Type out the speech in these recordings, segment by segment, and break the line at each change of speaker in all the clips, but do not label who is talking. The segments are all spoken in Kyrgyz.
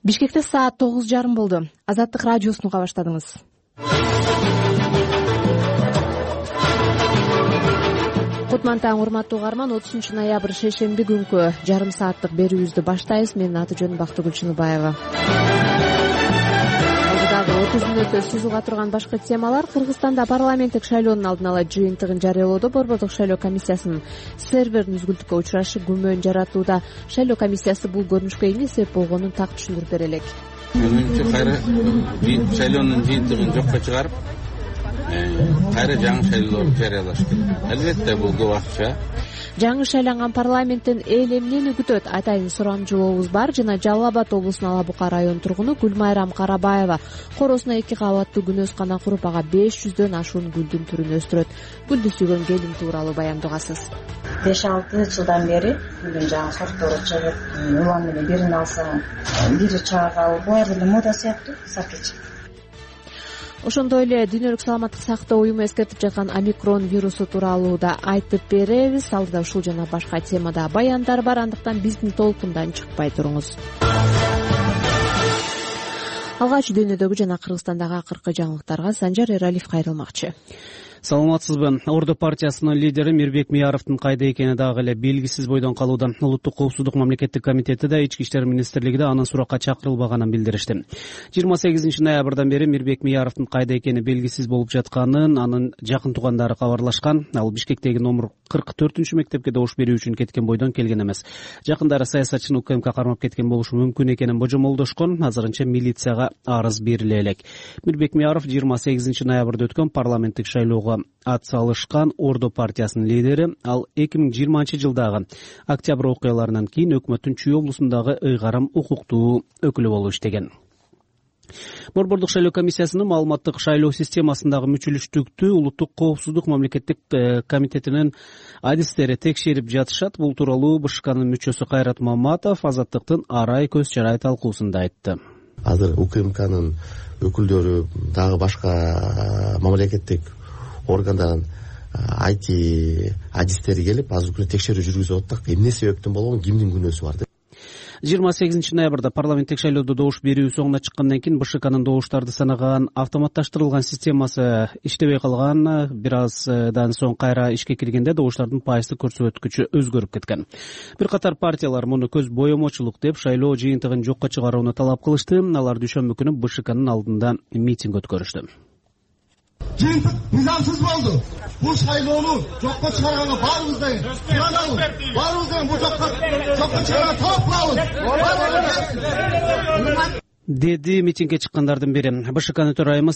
Бишкекте саат 9:30 болду. Азаттык радиосун уга баштадыңыз. Кутман таң, урматтуу угарман. 30 ноябрь шейшемби күнкү жарым сааттык берүүбүздү баштайбыз. Менин аты жөнүм Бактыгүл Чыныбаева. Алдыдагы 30 мүнөттө сиз уга турган башка темалар: Кыргызстанда парламенттик шайлоонун алдын ала жыйынтыгын жарыялоодо Борбордук шайлоо комиссиясынын серверин үзгүлтүккө учурашы күмөн жаратууда. Шайлоо комиссиясы бул көрүнүшкө эмне себеп болгонун так түшүндүрүп бере элек.
Менимче кайра шайлоонун жыйынтыгын жокко чыгарып, кайра жаңы шайлоолорду жарыялаш керек. Албетте бул көп акча.
Жаңы шайланган парламенттен эл эмнени күтөт? Атайын сурамжылообуз бар. Жана Жалал Абад облусунун Ала Бука район тургуну Гүлмайрам Карабаева коросуна 2 кабаттуу күнөскана куруп, ага 500дөн ашуун гүлдүн түрүн өстүрөт. Гүлдү сүйгөн келин тууралуу баяндагасыз.
5-6 жылдан бери гүлдүн жаңы сорттору чыгып, улам менен бирин алсаң, бири чагал, булар деле мода сыяктуу сакчы.
Ошондой эле Дүйнөлүк саламаттык сактоо уюму эскертип жаткан омикрон вирусу тууралуу да айтып беребиз. Алдыда ушул жана башка темада баяндар бар, андыктан биздин толкундан чыкпай туруңуз. Алгач дүйнөдөгү жана Кыргызстандагы акыркы жаңылыктарга Санжар Эралиев кайрылмакчы.
Саламатсызбы. Ордо партиясынын лидери Мирбек Мияровдун кайда экени дагы эле белгисиз бойдон калууда. Улуттук коопсуздук мамлекеттик комитети да, Ички иштер министрлиги да анын суракка чакырылбаганын билдиришти. 28 ноябрдан бери Мирбек Мияровдун кайда экени белгисиз болуп жатканын анын жакын туугандары кабарлашкан. Ал Бишкектеги номер 44-мектепке добуш берүү үчүн кеткен бойдон келген эмес. Жакындары саясатчыны УКМК кармап кеткен болушу мүмкүн экенин божомолдошкон. Азырынча милицияга арыз бериле элек. Мирбек Мияров 28 ноябрда өткөн парламенттик шайлоого ат салышкан Ордо партиясынын лидери. Ал 2020 жылдагы октябрь окуяларынан кийин өкмөттүн Чүй облусундагы ыйгарым укуктуу өкүлү болуп иштеген. Борбордук шайлоо комиссиясынын маалыматтык шайлоо системасындагы мүчүлүштүктү Улуттук коопсуздук мамлекеттик комитетинин адистери текшерип жатышат. Бул тууралуу БШКнын мүчөсү Кайрат Маматов Азаттыктын арай көз чарай талкуусунда айтты.
Азыр УКМКнын өкүлдөрү, дагы башка мамлекеттик органдардын IT адистери келип, азыр күнү текшерүү жүргүзүп атат. Эмне себептен болгон, кимдин күнөөсү бар деп.
28 ноябрда парламенттик шайлоодо добуш берүү соңуна чыккандан кийин БШКнын добуштарды санаган автоматташтырылган системасы иштебей калган. Бир аздан соң кайра ишке киргенде добуштардын пайыздык көрсөткүчү өзгөрүп кеткен. Бир катар партиялар муну көз боемочулук деп шайлоо жыйынтыгын жокко чыгарууну талап кылышты. Алар дүйшөмбү күнү БШКнын алдында митинг өткөрүштү.
Жыйынтык мыйзамсыз болду. Бул шайлоону жокко чыгарганга баарыбыздан бул жокко чыгарганга талап кылабыз.
Деди митингге чыккандардын бири. БШКнын төрайымы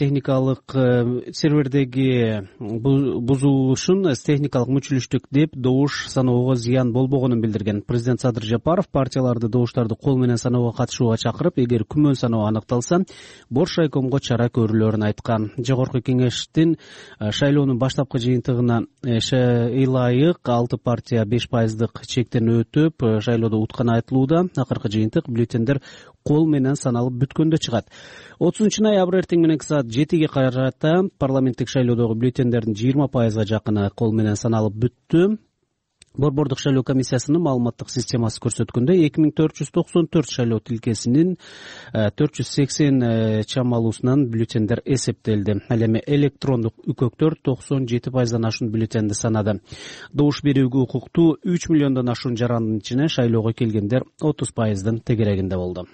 сервердеги бузулушун техникалык мүчүлүштүк деп добуш саноого зыян болбогонун билдирген. Президент Садыр Жапаров партияларды добуштарды кол менен саноого катышууга чакырып, эгер күмөн саноо аныкталса, Боршайкомго чара көрүлөрүн айткан. Жогорку кеңештин шайлоонун баштапкы жыйынтыгына ылайык 6 партия 5% чектен өтүп, шайлоодо утканы айтылууда. Акыркы жыйынтык бюллетендер кол менен саналып бүткөндө чыгат. 30 ноябрь эртең мененки саат 7-ге карата парламенттик шайлоодогу бюллетендердин 20% жакыны кол менен саналып бүттү. Борбордук шайлоо комиссиясынын маалыматтык системасы көрсөткөндө 2494 шайлоо тилкесинин 480 чамалуусунан бюллетендер эсептелди. Ал эми электрондук үкөктөр 97%дан ашуун бюллетенди санады. Добуш берүүгө укуктуу 3 миллиондон ашуун жарандын ичинен шайлоого келгендер 30%дын тегерегинде болду.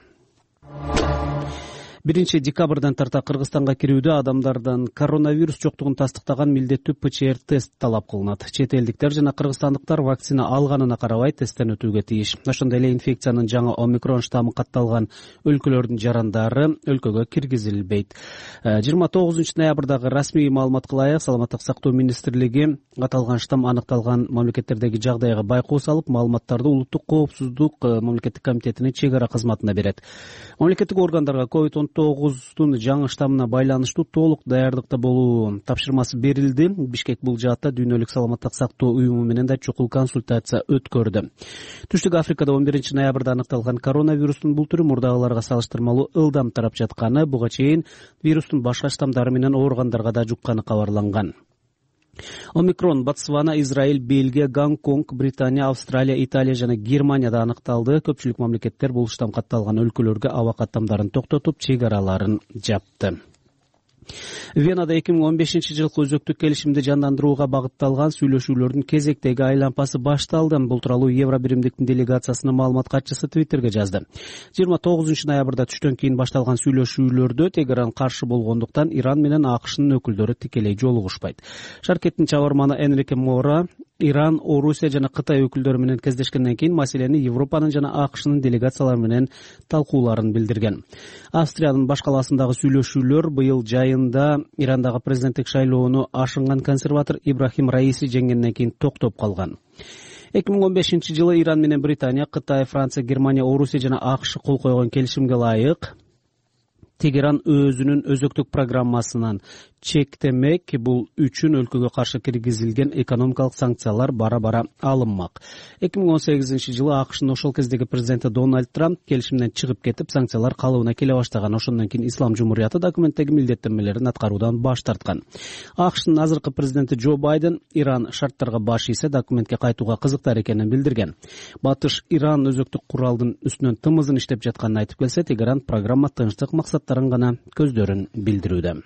1 декабрдан тарта Кыргызстанга кирүүдө адамдардан коронавирус жоктугун тастыктаган милдеттүү ПЧР тест талап кылынат. Чет элдиктер жана кыргызстандыктар вакцина алганына карабай тесттен өтүүгө тийиш. Ошондой эле инфекциянын жаңы омикрон штаммы катталган өлкөлөрдүн жарандары өлкөгө киргизилбейт. 29 ноябрдагы расмий маалыматка ылайык Саламаттык сактоо министрлиги аталган штамм аныкталган мамлекеттердеги жагдайга байкоо салып, маалыматтарды Улуттук коопсуздук мамлекеттик комитетинин чек ара кызматына берет. Мамлекеттик органдарга COVID-19 жаңы штаммына байланыштуу толук даярдыкта болуу тапшырмасы берилди. Бишкек бул жаатта Дүйнөлүк саламаттык сактоо уюму менен да чукул консультация өткөрдү. Түштүк Африкада 11 ноябрда аныкталган коронавирустун бул түрү мурдагыларга салыштырмалуу ылдам тарап жатканы, буга чейин вирустун башка штамдары менен ооругандарга да жукканы кабарланган. Омикрон Ботсвана, Израиль, Бельгия, Гонконг, Британия, Австралия, Италия жана Германияда аныкталды. Көпчүлүк мамлекеттер бул штам катталган өлкөлөргө аба каттамдарын токтотуп, чек араларын жапты. Венада 2015 жылкы өзөктүк келишимди жандандырууга багытталган сүйлөшүүлөрдүн кезектеги айланпасы башталды. Бул тууралуу Евро биримдиктин делегациясынын маалымат катчысы Твиттерге жазды. 29 ноябрда түштөн кийин башталган сүйлөшүүлөрдө Тегеран каршы болгондуктан Иран менен АКШнын өкүлдөрү тикелей жолугушпайт. Шаркеттин чабарманы Энрике Мора Иран, Орусия жана Кытай өкүлдөрү менен кездешкенден кийин маселени Европанын жана АКШнын делегациялары менен талкууларын билдирген. Австриянын баш калаасындагы сүйлөшүүлөр быйыл жайында Ирандагы президенттик шайлоону ашынган консерватор Ибрахим Раиси жеңгенден кийин токтоп калган. 2015 жылы Иран менен Британия, Кытай, Франция, Германия, Орусия жана АКШ кол койгон келишимге ылайык Тегеран өзүнүн өзөктүк программасынан чектемек. Бул үчүн өлкөгө каршы киргизилген экономикалык санкциялар бара-бара алынмак. 2018 жылы АКШнын ошол кездеги президенти Дональд Трамп келишимден чыгып кетип, санкциялар калыбына келе баштаган. Ошондон кийин Ислам Жумурияты документтеги милдеттенмелерин аткаруудан баш тарткан. АКШнын азыркы президенти Джо Байден Иран шарттарга баш ийсе, документке кайтууга кызыктар экенин билдирген. Батыш Иран өзөктүк куралдын үстүнөн тымызын иштеп жатканын айтып келсе, Тегеран программа тынчтык максаттарын гана көздөрүн билдирүүдө.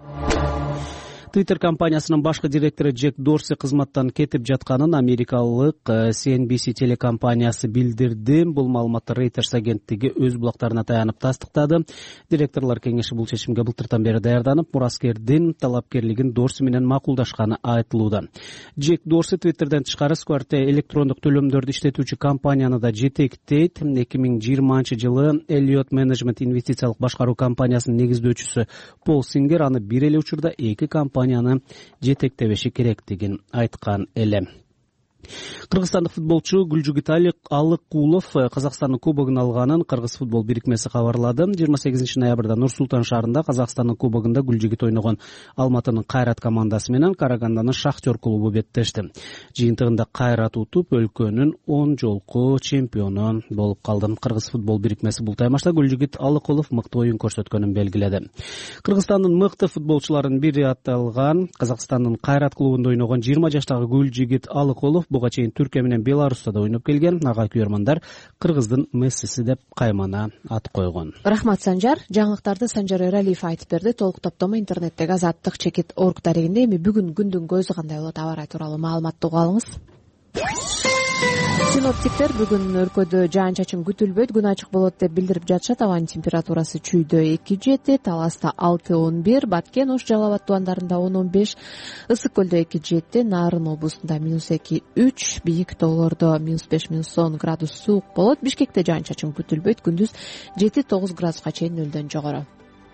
Twitter компаниясынын башкы директору Джек Дорси кызматтан кетип жатканын америкалык CNBC телекомпаниясы билдирди. Бул маалыматты Reuters агенттиги өз булактарына таянып тастыктады. Директорлор кеңеши бул чечимге былтыртан бери даярданып, мураскердин талапкерлигин Дорси менен макулдашканы айтылууда. Джек Дорси Twitterден тышкары Square электрондук төлөмдөрдү иштетүүчү компанияны да жетектейт. 2020 жылы Elliott Management инвестициялык башкаруу компаниясынын негиздөөчүсү Пол Сингер аны бир эле учурда эки компанияны жетектебеши керектигин айткан эле. Кыргызстандык футболчу Гүлжүгүт Алыкулов Казакстандын кубогун алганын Кыргыз футбол бирикмеси кабарлады. 28 ноябрда Нур-Султан шаарында Казакстандын кубогунда Гүлжүгүт ойногон Алматынын Кайрат командасы менен Карагандынын Шахтер клубу беттешти. Жыйынтыгында Кайрат утуп, өлкөнүн 10 жолку чемпиону болуп калды. Кыргыз футбол бирикмеси бул таймашта Гүлжүгүт Алыкулов мыкты оюн көрсөткөнүн белгиледи. Кыргызстандын мыкты футболчуларынын бири аталган Казакстандын Кайрат клубунда ойногон 20 жаштагы Гүлжүгүт Алыкулов буга чейин Түркия менен Беларуста да ойноп келген. Ага күйөрмандар Кыргыздын Мессиси деп каймана ат койгон.
Рахмат Санжар. Жаңылыктарды Санжар Эралиев айтып берди. Толук топтомо интернеттеги Азаттык чекит.org дарегинде. Эми бүгүн күндүн көзү кандай болот, аба ырайы тууралуу маалыматты угуп алыңыз. Синоптиктер бүгүн өлкөдө жаан-чачын күтүлбөйт, күн ачык болот деп билдирип жатышат. Абанын температурасы чүйдө 2-7, Таласта 6-11, Баткен, Ош, Жалал Абад тубандарында 10-15, Ысык көлдө 2-7, Нарын облусунда -2-3, бийик тоолордо -5-10 градус суук болот. Бишкекте жаан-чачын күтүлбөйт, күндүз 7-9 градуска чейин нөлдөн жогору.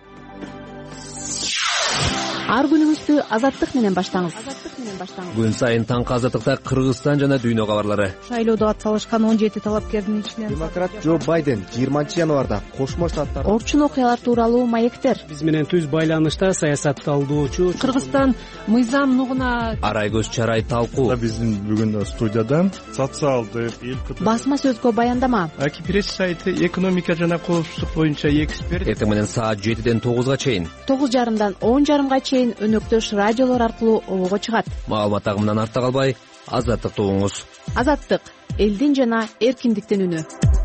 Ар күнүңүздү Азаттык менен баштаңыз.
Күн сайын таңкы Азаттыкта Кыргызстан жана дүйнө кабарлары.
Шайлоодо атсалышкан 17 талапкердин ичинен
демократ Джо Байден 20 январда Кошмо Штаттар
орчун окуялар тууралуу маектер.
Биз менен түз байланышта саясатталдоочу
Кыргызстан мыйзам нугуна
арай көз чарай талкуу.
Биздин бүгүн студияда социалдык
басма сөзгө баяндама.
Кипрес сайты экономика жана коопсуздук боюнча эксперт.
Эртең менен саат 7ден 9га чейин,
9:30дан 10:30га чейин өнөктөш радиолор аркылуу обого чыгат.
Маалымат агымынан артта калбай, Азаттыкты угуңуз.
Азаттык — элдин жана эркиндиктин үнү.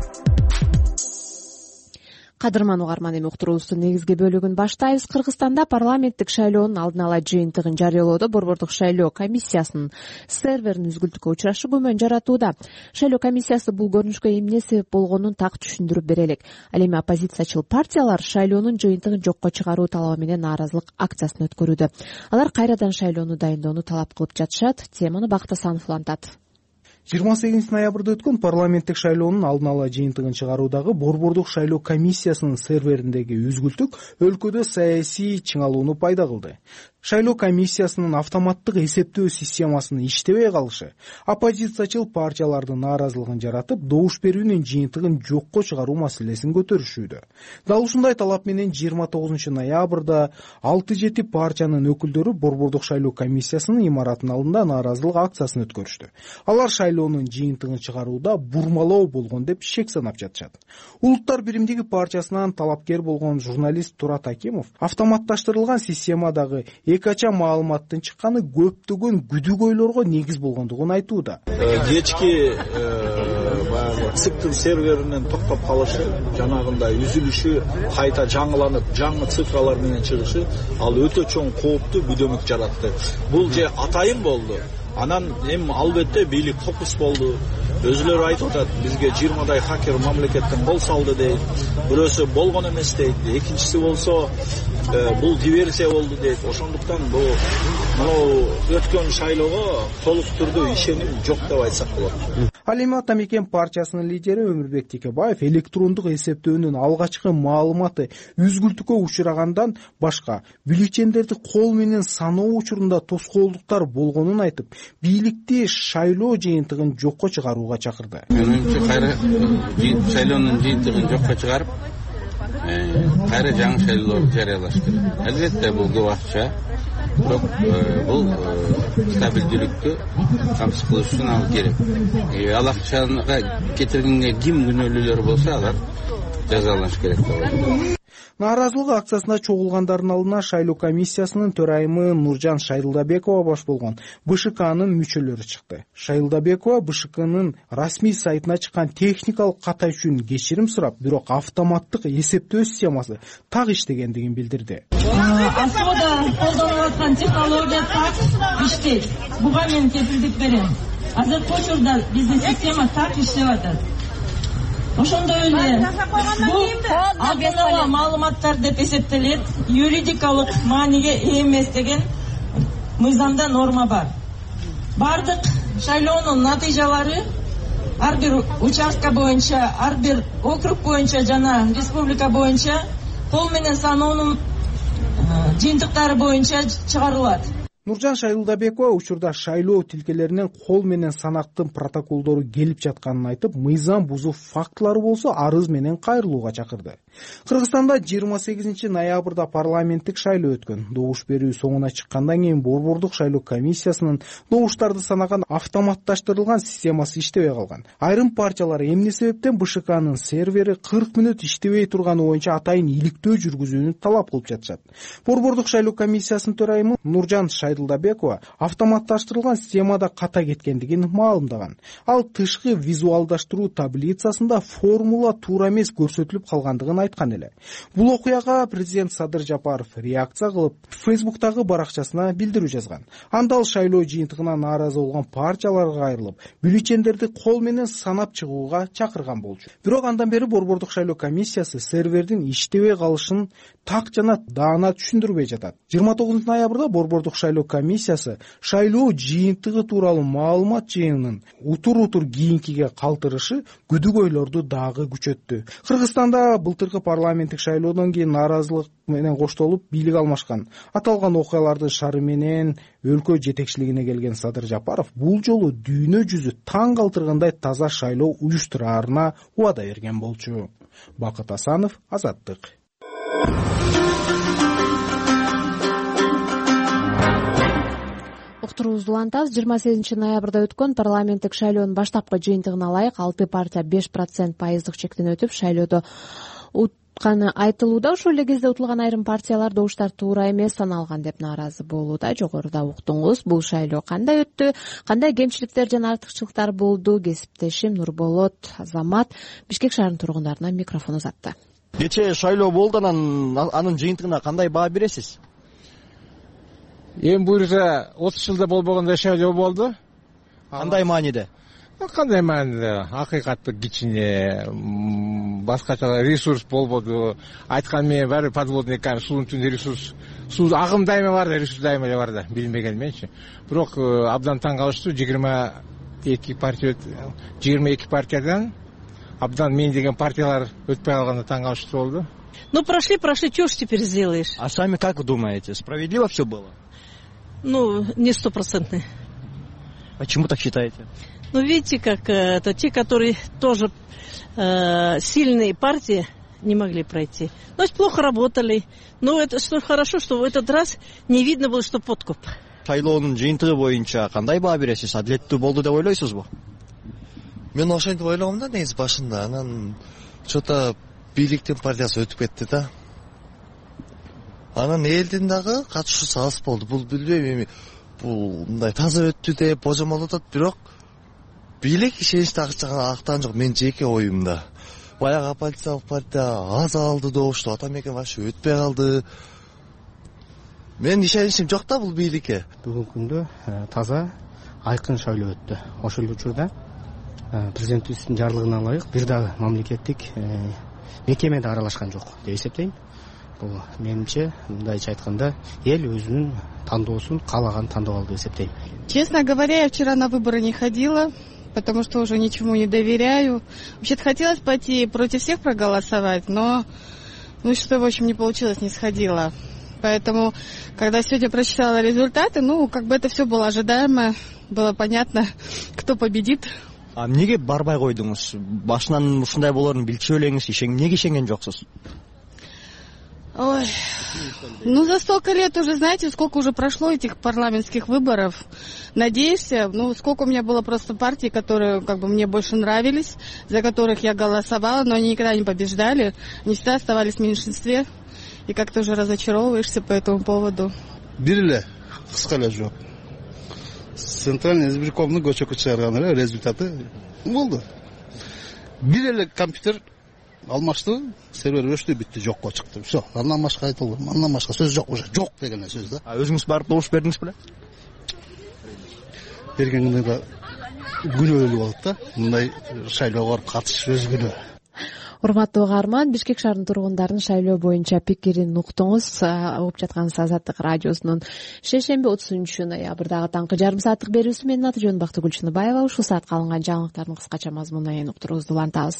Кадырман угарман, эми уктуруубуздун негизги бөлүгүн баштайбыз. Кыргызстанда парламенттик шайлоонун алдын ала жыйынтыгын жарыялоодо Борбордук шайлоо комиссиясынын серверин үзгүлтүккө учурашы күмөн жаратууда. Шайлоо комиссиясы бул көрүнүшкө эмне себеп болгонун так түшүндүрүп бере элек. Ал эми оппозициячыл партиялар шайлоонун жыйынтыгын жокко чыгаруу талабы менен нааразылык акциясын өткөрүүдө. Алар кайрадан шайлоону дайындоону талап кылып жатышат. Теманы Бакыт Асанов улантат.
28 ноябрда өткөн парламенттик шайлоонун алдын ала жыйынтыгын чыгаруудагы Борбордук шайлоо комиссиясынын сервериндеги үзгүлтүк өлкөдө саясий чыңалууну пайда кылды. Шайлоо комиссиясынын автоматтык эсептөө системасынын иштебей калышы оппозициячыл партиялардын нааразылыгын жаратып, добуш берүүнүн жыйынтыгын жокко чыгаруу маселесин көтөрүшүүдө. Дал ушундай талап менен 29 ноябрда 6-7 партиянын өкүлдөрү Борбордук шайлоо комиссиясынын имаратынын алдында нааразылык акциясын өткөрүштү. Алар шайлоонун жыйынтыгын чыгарууда бурмалоо болгон деп шек санап жатышат. Улуттар биримдиги партиясынан талапкер болгон журналист Турат Акимов автоматташтырылган системадагы эки ача маалыматтын чыкканы көптөгөн күдүгөйлөргө негиз болгондугун айтууда.
Кечки баягы циктин серверинин токтоп калышы, жанагындай үзүлүшү, кайта жаңыланып, жаңы цифралар менен чыгышы ал өтө чоң кооптуу бүдөмүк жаратты. Бул же атайын болду. Анан эми албетте бийлик фокус болду. Өзүлөрү айтып атат, бизге 20дай хакер мамлекеттен кол салды дейт. Бирөөсү болгон эмес дейт. Экинчиси болсо бул диверсия болду дейт. Ошондуктан бул өткөн шайлоого толук түрдүү ишеним жок деп айтсак болот.
Ал эми Ата Мекен партиясынын лидери Өмүрбек Текебаев электрондук эсептөөнүн алгачкы маалыматы үзгүлтүккө учурагандан башка бюллетендерди кол менен саноо учурунда тоскоолдуктар болгонун айтып, бийликти шайлоо жыйынтыгын жокко чыгарууга чакырды.
Менимче кайра шайлоонун жыйынтыгын жокко чыгарып, кайра жаңы шайлоолорду жарыялаш керек. Албетте бул көп акча, бирок бул стабилдүүлүктү камсыз кылыш үчүн ал керек. Ал акчага кетиргенге ким күнөөлүүлөр болсо алар жазаланыш керек болот.
Нааразылык акциясына чогулгандардын алдына шайлоо комиссиясынын төрайымы Нуржан Шайылдабекова баш болгон БШКнын мүчөлөрү чыкты. Шайылдабекова БШКнын расмий сайтына чыккан техникалык ката үчүн кечирим сурап, бирок автоматтык эсептөө системасы так иштегендигин билдирди.
Асода колдонуп аткан технология так иштейт. Буга мен кепилдик берем. Азыркы учурда биздин система так иштеп атат. Ошондой эле бул алдын ала маалыматтар деп эсептелет, юридикалык мааниге ээ эмес деген мыйзамда норма бар. Бардык шайлоонун натыйжалары ар бир участка боюнча, ар бир округ боюнча жана республика боюнча кол менен саноонун жыйынтыктары боюнча чыгарылат.
Нуржан Шайылдабекова учурда шайлоо тилкелеринен кол менен санактын протоколдору келип жатканын айтып, мыйзам бузуу фактылары болсо арыз менен кайрылууга чакырды. Кыргызстанда 28 ноябрда парламенттик шайлоо өткөн. Добуш берүү соңуна чыккандан кийин борбордук шайлоо комиссиясынын добуштарды санаган автоматташтырылган системасы иштебей калган. Айрым партиялар эмне себептен БШКнын сервери 40 мүнөт иштебей турганы боюнча атайын иликтөө жүргүзүүнү талап кылып жатышат. Борбордук шайлоо комиссиясынын төрайымы Нуржан Шайылдабекова автоматташтырылган системада ката кеткендигин маалымдаган. Ал тышкы визуалдаштыруу таблицасында формула туура эмес көрсөтүлүп калгандыгын айткан эле. Бул окуяга президент Садыр Жапаров реакция кылып, Фейсбуктагы баракчасына билдирүү жазган. Анда ал шайлоо жыйынтыгына нааразы болгон партияларга кайрылып, бюллетендерди кол менен санап чыгууга чакырган болчу. Бирок андан бери борбордук шайлоо комиссиясы сервердин иштебей калышын так жана даана түшүндүрбөй жатат. 29 ноябрда борбордук шайлоо комиссиясы шайлоо жыйынтыгы тууралуу маалымат жыйынын утур кийинкиге калтырышы күдүгөйлөрдү дагы күчөттү. Кыргызстанда былтыркы парламенттик шайлоодон кийин нааразылык менен коштолуп бийлик алмашкан. Аталган окуялардын шары менен өлкө жетекчилигине келген Садыр Жапаров бул жолу дүйнө жүзү таң калтыргандай таза шайлоо уюштураарына убада берген болчу. Бакыт Асанов, Азаттык.
Уктуруубузду улантабыз. 28 ноябрда өткөн парламенттик шайлоонун баштапкы жыйынтыгына ылайык 6 партия 5% пайыздык чектен өтүп шайлоодо утканы айтылууда. Ошол эле кезде утулган айрым партиялар добуштар туура эмес саналган деп нааразы болууда. Жогоруда уктуңуз. Бул шайлоо кандай өттү, кандай кемчиликтер жана артыкчылыктар болду? Кесиптешим Нурболот Азамат Бишкек шаарынын тургундарына микрофон узатты.
Кечээ шайлоо болду, анын жыйынтыгына кандай баа бересиз?
Эми буюрса 30 жылда болбогондой шайлоо болду.
Кандай мааниде?
Кандай мааниде? Акыйкатты кичине, башкача ресурс болбоду. Айткан менен баары подводный камень, суунун түбүндө ресурс, суу агым дайыма бар да, ресурс дайыма бар да, билмеген менчи. Бирок абдан таң калыштуу, 22 партиядан абдан мен деген партиялар өтпөй калганда таң калыштуу болду.
Ну прошли, чего ж теперь сделаешь?
А сами как думаете, справедливо все было?
Ну, не 100%.
Почему так считаете?
Ну, видите, как это те, которые тоже сильные партии не могли пройти. Значит, плохо работали. Но это что хорошо, что в этот раз не видно было, что подкуп.
Шайлоонун жыйынтыгы боюнча кандай баа бересиз? Адилеттүү болду деп ойлойсузбу?
Мен ошентип ойлогом да негизи башында. Анан что-то бийликтин партиясы өтүп кетти да. Анан элдин дагы катышуусу аз болду. Бул билбейм эми бул мындай таза өттү деп божомолдоп атат, бирок бийлик ишеничти актаган жок. Мен жеке оюмда. Баягы оппозициялык партия аз алды добушту, Атамекен вообще өтпөй калды. Мен ишеничим жок да бул бийликке.
Бүгүнкү күндө таза, айкын шайлоо өттү. Ошол учурда президенттин жарлыгына ылайык бир дагы мамлекеттик мекеме да аралашкан жок деп эсептейм. Бул менимче, мындайча айтканда, эл өзүнүн тандоосун каалаган тандап алды деп эсептейм.
Честно говоря, я вчера на выборы не ходила, потому что уже ничему не доверяю. Вообще-то хотелось пойти против всех проголосовать, но что, в общем, не получилось, не сходила. Поэтому, когда сегодня прочитала результаты, как бы это все было ожидаемо, было понятно, кто победит.
А эмнеге барбай койдуңуз? Башынан ушундай болорун билчү элеңиз, неге ишенген жоксуз?
Ой, за столько лет уже, знаете, сколько уже прошло этих парламентских выборов. Надеешься, сколько у меня было просто партий, которые мне больше нравились, за которых я голосовала, но они никогда не побеждали, они всегда оставались в меньшинстве, и как-то уже разочаровываешься по этому поводу.
Бир эле кыска эле жооп. Центральный избиркомдун көчөккө чыгарган эле результаты болду. Бир эле компьютер алмашты, сервер өчтү, бүтү, жокко чыкты. Все, андан башка айта албайм. Андан башка сөз жок уже. Жок деген сөз да.
Өзүңүз барып добуш бердиңиз беле?
Бергенде да күнөөлүү болот да. Мындай шайлоого катышыш өз күнөө.
Урматтуу угарман, Бишкек шаарынын тургундарынын шайлоо боюнча пикирин уктуңуз. Угуп жатканыңыз Азаттык радиосунун шейшемби 30 ноябрдагы таңкы жарым сааттык берүүсү. Менин аты Жөнбактуу Гүлчыныбаева. Ушул саатка алынган жаңылыктардын кыскача мазмунун уктуруубузду улантабыз.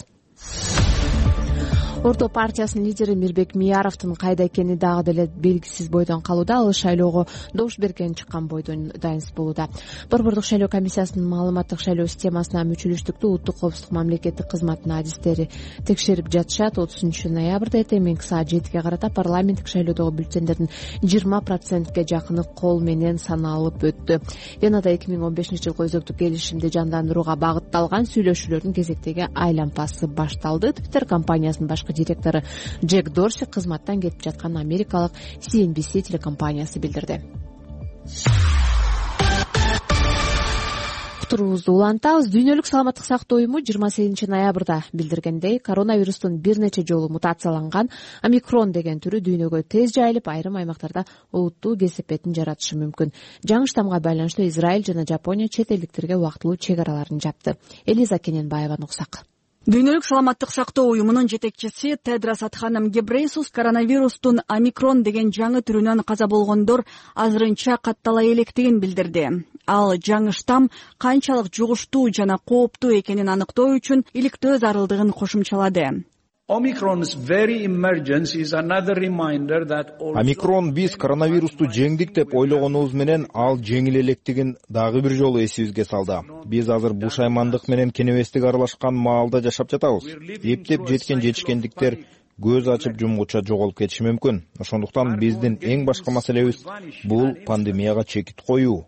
Орто партиясынын лидери Мирбек Мияровдун кайда экени дагы деле белгисиз бойдон калууда. Ал шайлоого добуш берген чыккан бойдон дайынсыз болууда. Борбордук шайлоо комиссиясынын маалыматтык шайлоо системасына мүчөлүштүктү Улуттук коопсуздук мамлекеттик кызматынын адистери текшерип жатышат. 30 ноябрда менки саат 7-ге карата парламенттик шайлоодогу бюллетендердин 20%ге жакыны кол менен саналып өттү. Венада 2015-жылкы өзөктүк келишимди жандандырууга багытталган сүйлөшүүлөрдүн кезектеги айлампасы башталды. Twitter компаниясынын башкы директору Джек Дорси кызматтан кетип жатканын америкалык CNBC телекомпаниясы билдирди. Уктуруубузду улантабыз. Дүйнөлүк саламаттык сактоо уюму 28 ноябрда билдиргендей, коронавирустун бир нече жолу мутацияланган омикрон деген түрү дүйнөгө тез жайылып, айрым аймактарда олуттуу кесепетин жаратышы мүмкүн. Жаңы штамга байланыштуу Израиль жана Жапония чет элдиктерге убактылуу чек араларын жапты. Элиза Кененбаеваны уксак.
Дүйнөлүк саламаттык сактоо уюмунун жетекчиси Тедрос Адханом Гебрейсус коронавирустун омикрон деген жаңы түрүнөн каза болгондор азырынча каттала электигин билдирди. Ал жаңы штам канчалык жугуштуу жана кооптуу экенин аныктоо үчүн иликтөө зарылдыгын кошумчалады.
Омикрон биз коронавирусту жеңдик деп ойлогонубуз менен ал жеңил электигин дагы бир жолу эсибизге салды. Биз азыр бушаймандык менен кенебестик аралашкан маалда жашап жатабыз. Эптеп жеткен жетишкендиктер көз ачып жумгуча жоголуп кетиши мүмкүн. Ошондуктан биздин эң башкы маселебиз бул пандемияга чекит коюу.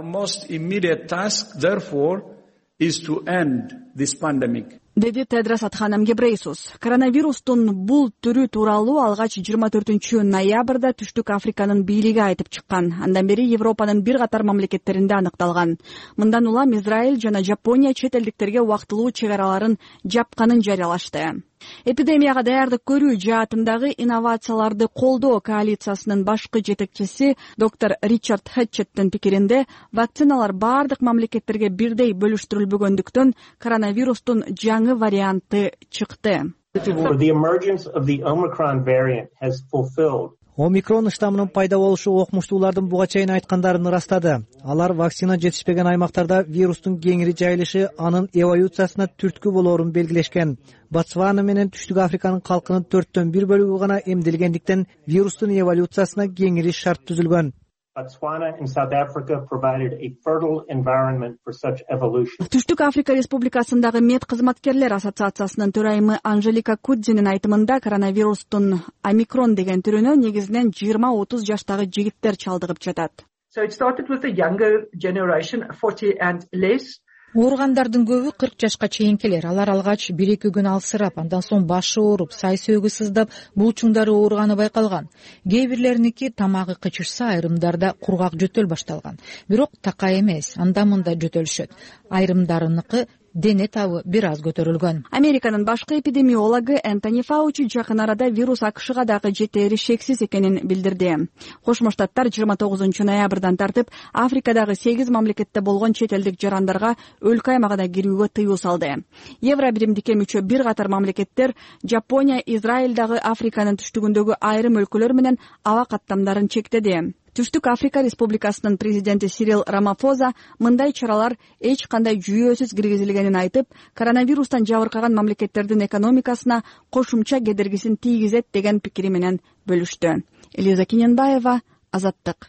Деди Тедрос Адханом Гебрейсус. Коронавирустун бул түрү тууралуу алгач 24 ноябрда Түштүк Африканын бийлиги айтып чыккан. Андан бери Европанын бир катар мамлекеттеринде аныкталган. Мындан улам Израиль жана Жапония чет элдиктерге убактылуу чек араларын жапканын жарыялашты. Эпидемияга даярдык көрүү жаатындагы инновацияларды колдоо коалициясынын башкы жетекчиси доктор Ричард Хэтчеттин пикиринде, вакциналар бардык мамлекеттерге бирдей бөлүштүрүлбөгөндүктөн коронавирустун жаңы варианты чыкты.
Омикрон штамынын пайда болушу окумуштуулардын буга чейин айткандарын ырастады. Алар вакцина жетишпеген аймактарда вирустун кеңири жайылышы анын эволюциясына түрткү болоорун белгилешкен. Ботсвана менен Түштүк Африканын калкынын 4/1 бөлүгү гана эмделгендиктен вирустун эволюциясына кеңири шарт түзүлгөн.
Түштүк Африка Республикасындагы мед кызматкерлер ассоциациясынын төрайымы Анжелика Кудзинин айтымында коронавирустун омикрон деген түрүнө негизинен 20-30 жаштагы жигиттер чалдыгып жатат.
Ооругандардын көбү 40 жашка чейинкилер. Алар алгач 1-2 күн алсырап, андан соң башы ооруп, сай сөөгү сыздап, булчуңдары ооруганы байкалган. Кээ бирлериники тамагы кычышса, айрымдарда кургак жөтөл башталган. Бирок такай эмес, анда-мында жөтөлүшөт. Айрымдарыныкы дене табы бир аз көтөрүлгөн.
Американын башкы эпидемиологу Энтони Фаучи жакын арада вирус АКШга дагы жетери шексиз экенин билдирди. Кошмо Штаттар 29 ноябрдан тартып Африкадагы 8 мамлекетте болгон чет элдик жарандарга өлкө аймагына кирүүгө тыюу салды. Евро биримдикке мүчө бир катар мамлекеттер Жапония, Израиль дагы Африканын түштүгүндөгү айрым өлкөлөр менен аба каттамдарын чектеди. Түштүк Африка Республикасынын президенти Сирил Рамафоза мындай чаралар эч кандай жүйөсүз киргизилгенин айтып, коронавирустан жабыркаган мамлекеттердин экономикасына кошумча кедергисин тийгизет деген пикири менен бөлүштү. Элиза Кененбаева, Азаттык.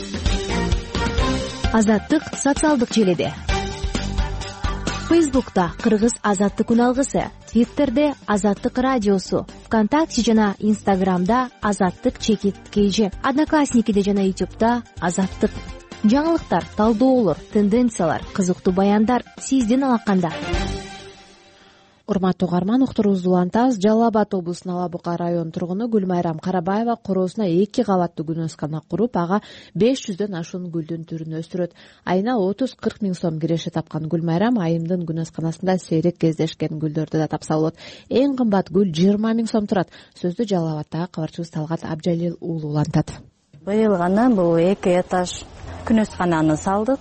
Азаттык социалдык желиде. Фейсбукта Кыргыз Азаттык үналгысы, Твиттерде Азаттык радиосу, ВКонтакте жана Инстаграмда Азаттык _KG, Одноклассникиде жана Ютубта Азаттык. Жаңылыктар, талдоолор, тенденциялар, кызыктуу баяндар сиздин алаканда. Урматтуу угарман, уктуруубузду улантабыз. Жалал Абад облусунун Ала Бука районунун тургуну Гүлмайрам Карабаева короосуна 2 кабаттуу күнөскана куруп, ага 500дөн ашуун гүлдүн түрүн өстүрөт. Айына 30-40 миң сом киреше тапкан Гүлмайрам айымдын күнөсканасында сейрек кездешкен гүлдөрдү да тапса болот. Эң кымбат гүл 20 миң сом турат. Сөздү Жалал Абадтагы кабарчыбыз Талгат Абжалил уулу улантат.
Быйыл гана бул 2 этаж күнөскананы салдык.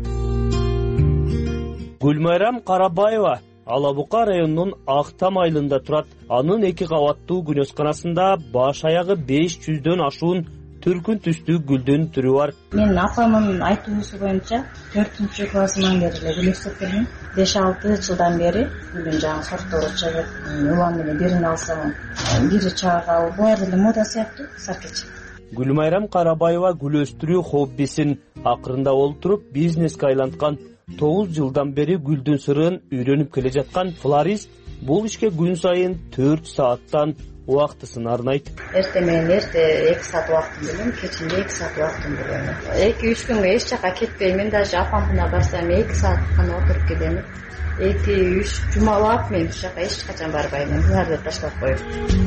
Гүлмайрам Карабаева Ала Бука районунун Актам айылында турат. Анын 2 кабаттуу күнөсканасында баш аягы 500дөн ашуун түркүн түстүү гүлдүн түрү бар.
Мен апамдын айтуусу боюнча 4-классыман бери гүл өстүрүп келдим. 5-6 жылдан бери гүлдүн жаңы сорттору чыгып, улам менен бирин алсам, бири чагал, булар деле мода сыяктуу саркеч.
Гүлмайрам Карабаева гүл өстүрүү хоббисин акырында олтуруп бизнеске айланткан. 9 жылдан бери гүлдүн сырын үйрөнүп келе жаткан флорист бул ишке күн сайын 4 сааттан убактысын арнайт.
Эртең менен 2 саат убактын берем, кечинде 2 саат убактын берем. 2-3 күнгө эч жака кетпеймин, даже апамдына барсам 2 саат гана отуруп келем. 2-3 жума убакыт мен ушул жака эч качан барбайм, буларды таштап коюп.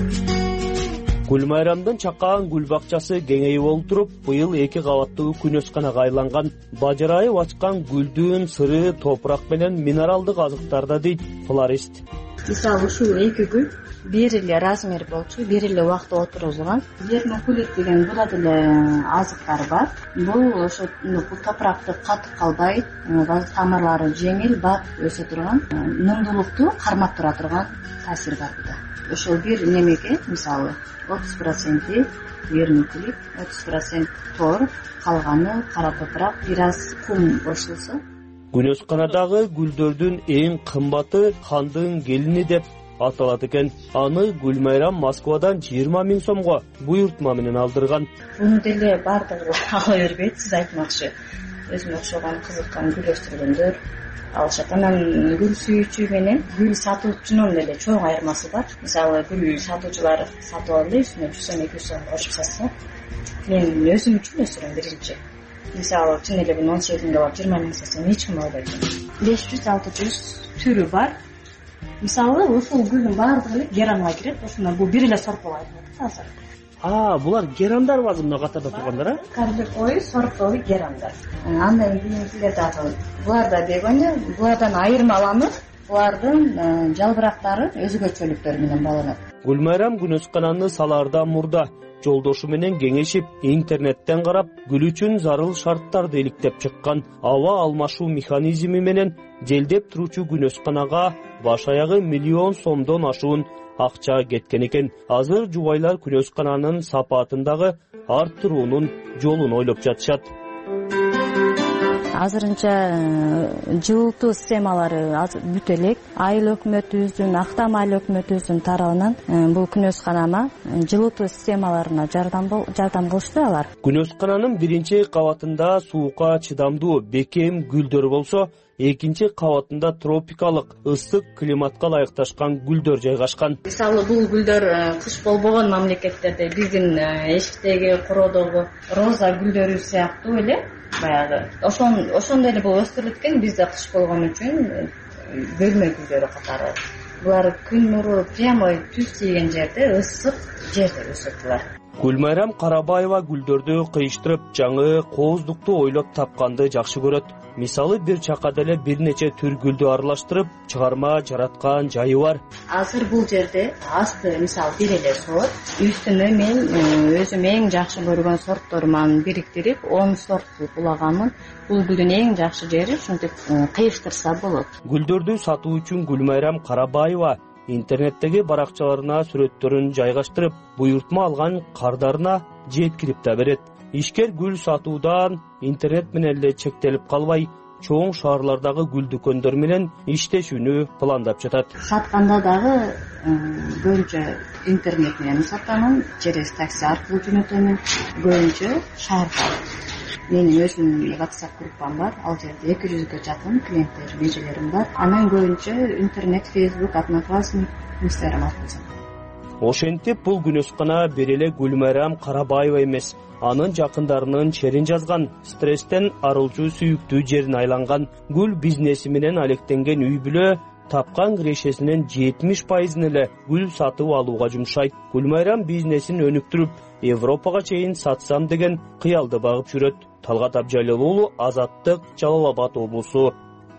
Гүлмайрамдын чакаан гүл бакчасы кеңейип олтуруп, быйыл 2 кабаттуу күнөсканага айланган. Бажырайып ачкан гүлдүн сыры топурак менен минералдык азыктарда дейт флорист.
Мисалы ушул 2 гүл бир эле размер болчу, бир эле убакта отурулган. Вермикулит деген була деле азыктар бар. Бул ошо топуракты катык калбайт, тамырлары жеңил, бат өсө турган, нымдуулукту кармап тура турган таасир бар буда. Ошол бир немеге, мисалы 30% вермикулит, 30% тор, калганы кара топурак, бир аз кум кошулса.
Күнөсканадагы гүлдөрдүн эң кымбаты хандын келини деп аталат экен. Аны Гүлмайрам Москвадан 20 миң сомго буйртма менен алдырган.
Муну деле бардыгы ала бербейт, сиз айтмакчы. Өзүмө окшогон кызыккан гүл өстүргөндөр алышат. Анан гүл сүйүүчү менен гүл сатуучунун деле чоң айырмасы бар. Мисалы гүл сатуучулар сатып алды, үстүнө 100 сом 200 сом кошуп сатса, мен өзүм үчүн өстүрөм биринчи. Мисалы чын эле бул 17 миңге барып 20 миң сатсам эч ким албайт. 500-600 түрү бар. Мисалы ушул гүлдүн баардыгы эле геранга кирет. Ошондо бул бир эле сорт болот азыр.
Булар герандар базы мына катарда тургандар, а?
Карликовый сортовый герандар. Андан кийинкилер дагы булар да дегенде, булардан айырмаланып, булардын жалбырактары өзгөчөлүктөр менен байланат.
Гүлмайрам күнөскананы салаардан мурда жолдошу менен кеңешип, интернеттен карап, гүл үчүн зарыл шарттарды иликтеп чыккан. Аба алмашуу механизми менен желдеп туручу күнөсканага баш аягы 1 миллион сомдон ашуун акча кеткен экен. Азыр жубайлар күнөскананын сапаатындагы арттыруунун жолун ойлоп жатышат.
Азырынча жылытуу системалары бүт элек. Айыл өкмөтүбүздүн, Актам айыл өкмөтүбүздүн тарабынан бул күнөсканама жылытуу системаларына жардам кылышты алар.
Күнөскананын биринчи кабатында суукка чыдамдуу бекем гүлдөр болсо, экинчи кабатында тропикалык ысык климатка ылайыкташкан гүлдөр жайгашкан.
Мисалы бул гүлдөр кыш болбогон мамлекеттерде биздин эшиктеги короодогу роза гүлдөрү сыяктуу эле баягы ошондой эле болуп өстүрүлөт экен. Бизде кыш болгон үчүн бөлмө гүлдөрү катары. Булар күн нуру прямой түз тийген жерде, ысык жерде өсөт булар.
Гүлмайрам Карабаева гүлдөрдү кыйыштырып, жаңы кооздукту ойлоп тапканды жакшы көрөт. Мисалы, бир чакада эле бир нече түр гүлдү аралаштырып чыгарма жараткан жайы бар.
Азыр бул жерде асты мисалы бир эле сорт, үстүнө мен өзүм эң жакшы көргөн сортторуман бириктирип 10 сорт булаганмын. Бул гүлдүн эң жакшы жери ушинтип кыйыштырса болот.
Гүлдөрдү сатуу үчүн Гүлмайрам Карабаева интернеттеги баракчаларына сүрөттөрүн жайгаштырып, буйртма алган кардарына жеткирип да берет. Ишкер гүл сатуудан интернет менен эле чектелип калбай, чоң шаарлардагы гүл дүкөндөр менен иштешүүнү пландап жатат.
Сатканда дагы көбүнчө интернет менен сатамын, через такси аркылуу жөнөтөмүн. Көбүнчө шаарда. Менин өзүмдүн WhatsApp группам бар, ал жерде 200ге жакын клиенттер, межелерим бар. Анан көбүнчө интернет, Facebook, Одноклассник, Instagram аркылуу.
Ошентип, бул күнөскана бир эле Гүлмайрам Карабаева эмес, анын жакындарынын черин жазган, стресстен арылчу сүйүктүү жерин айланган гүл бизнеси менен алектенген үй бүлө тапкан кирешесинин 70%-ын эле гүл сатып алууга жумшайт. Гүлмайрам бизнесин өнүктүрүп, Европага чейин сатсам деген кыялды багып жүрөт. Талгат Абжалил уулу, Азаттык, Жалал Абад облусу.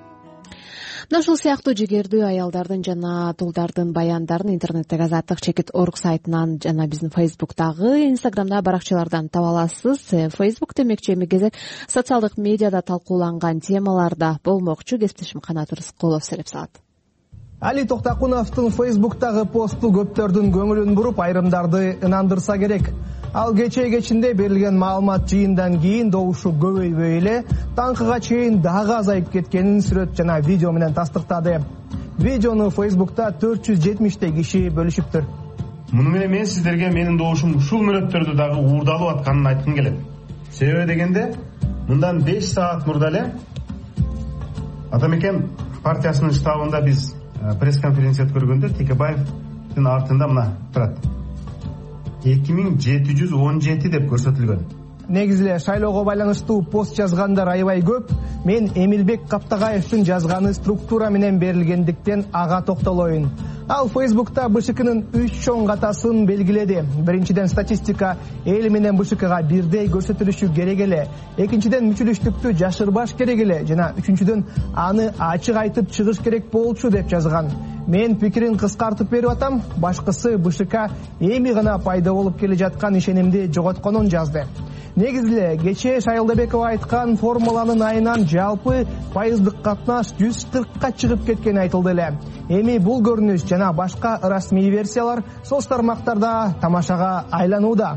Ушул сыяктуу жигердүү аялдардын жана тулдардын баяндарын интернеттеги Азаттык-org сайтынан жана биздин Facebook'тагы, Instagram'да баракчалардан таба аласыз. Facebook демекчи эми кезек социалдык медиада талкууланган темаларда болмокчу. Кесиптешим Канат Рыскулов сереп салат.
Али Токтакуновдун Facebook'тагы посту көптөрдүн көңүлүн буруп, айрымдарды ынандырса керек. Ал кечинде берилген маалымат жыйындан кийин добушу көбөйбөй эле таңкыга чейин дагы азайып кеткенин сүрөт жана видео менен тастыктады. Видеону Facebook'та 470 киши бөлүшүптүр.
Муну менен мен сиздерге менин добушум ушул мүнөттөрдө дагы уурдалып атканын айткым келет. Себеби дегенде, мындан 5 саат мурда эле Атамекен партиясынын штабында биз пресс-конференция өткөргөндө Текебаевдин артында мына турат. 2717 деп көрсөтүлгөн.
Негизи эле шайлоого байланыштуу пост жазгандар аябай көп. Мен Эмилбек Каптагаевдин жазганы структура менен берилгендиктен ага токтолоюн. Ал Facebook'та БШКнын 3 чоң катасын белгиледи. Биринчиден, статистика эл менен БШКга бирдей көрсөтүлүшү керек эле. Экинчиден, мүчүлүштүктү жашырбаш керек эле. Жана үчүнчүдөн, аны ачык айтып чыгыш керек болчу деп жазган. Мен пикирин кыскартып берип атам. Башкысы БШК эми гана пайда болуп келе жаткан ишенимди жоготконун жазды. Негизи эле кечээ Шайлдабекова айткан формуланын айынан жалпы пайыздык катнаш 140ка чыгып кеткени айтылды эле. Эми бул көрүнүш жана башка расмий версиялар соц тармактарда тамашага айланууда.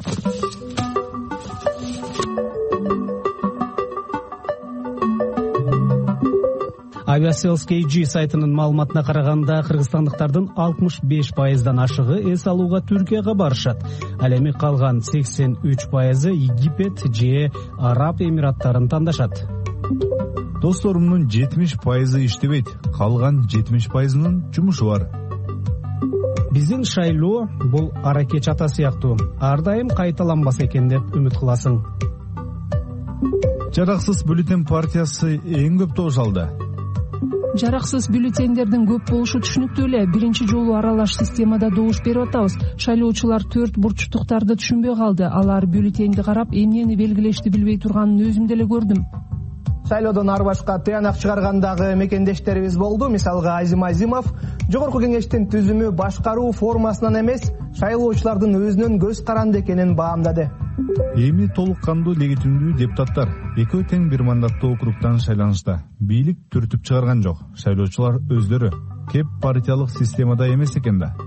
Aviasales.kg сайтынын маалыматына караганда, кыргызстандыктардын 65%дан ашыгы эс алууга Түркияга барышат. Ал эми калган 83% Египет же Араб Эмираттарын тандашат.
Досторумдун 70% иштебейт, калган 70%нын жумушу бар.
Биздин шайлоо бул аракеч ата сыяктуу, ар дайым кайталанбас экен деп үмүт кыласың.
Жараксыз бюллетень партиясы эң көп добуш алды.
Жараксыз бюллетендердин көп болушу түшүнүктүү эле. Биринчи жолу аралаш системада добуш берип атабыз. Шайлоочулар 4 бурчтуктарды түшүнбөй калды. Алар бюллетенди карап, эмнени белгилешти билбей турганын өзүм деле көрдүм.
Шайлоодон ар башка тыянак чыгаргандагы мекендештерибиз болду. Мисалга Азим Азимов жогорку кеңештин түзүмү башкаруу формасынан эмес, шайлоочулардын өзүнүн көз каранды экенин баамдады.
Эми толук кандуу легитимдүү депутаттар экөө тең бир мандаттуу округтан шайланышта. Бийлик түртүп чыгарган жок. Шайлоочулар өздөрү кеп партиялык системада эмес экен да.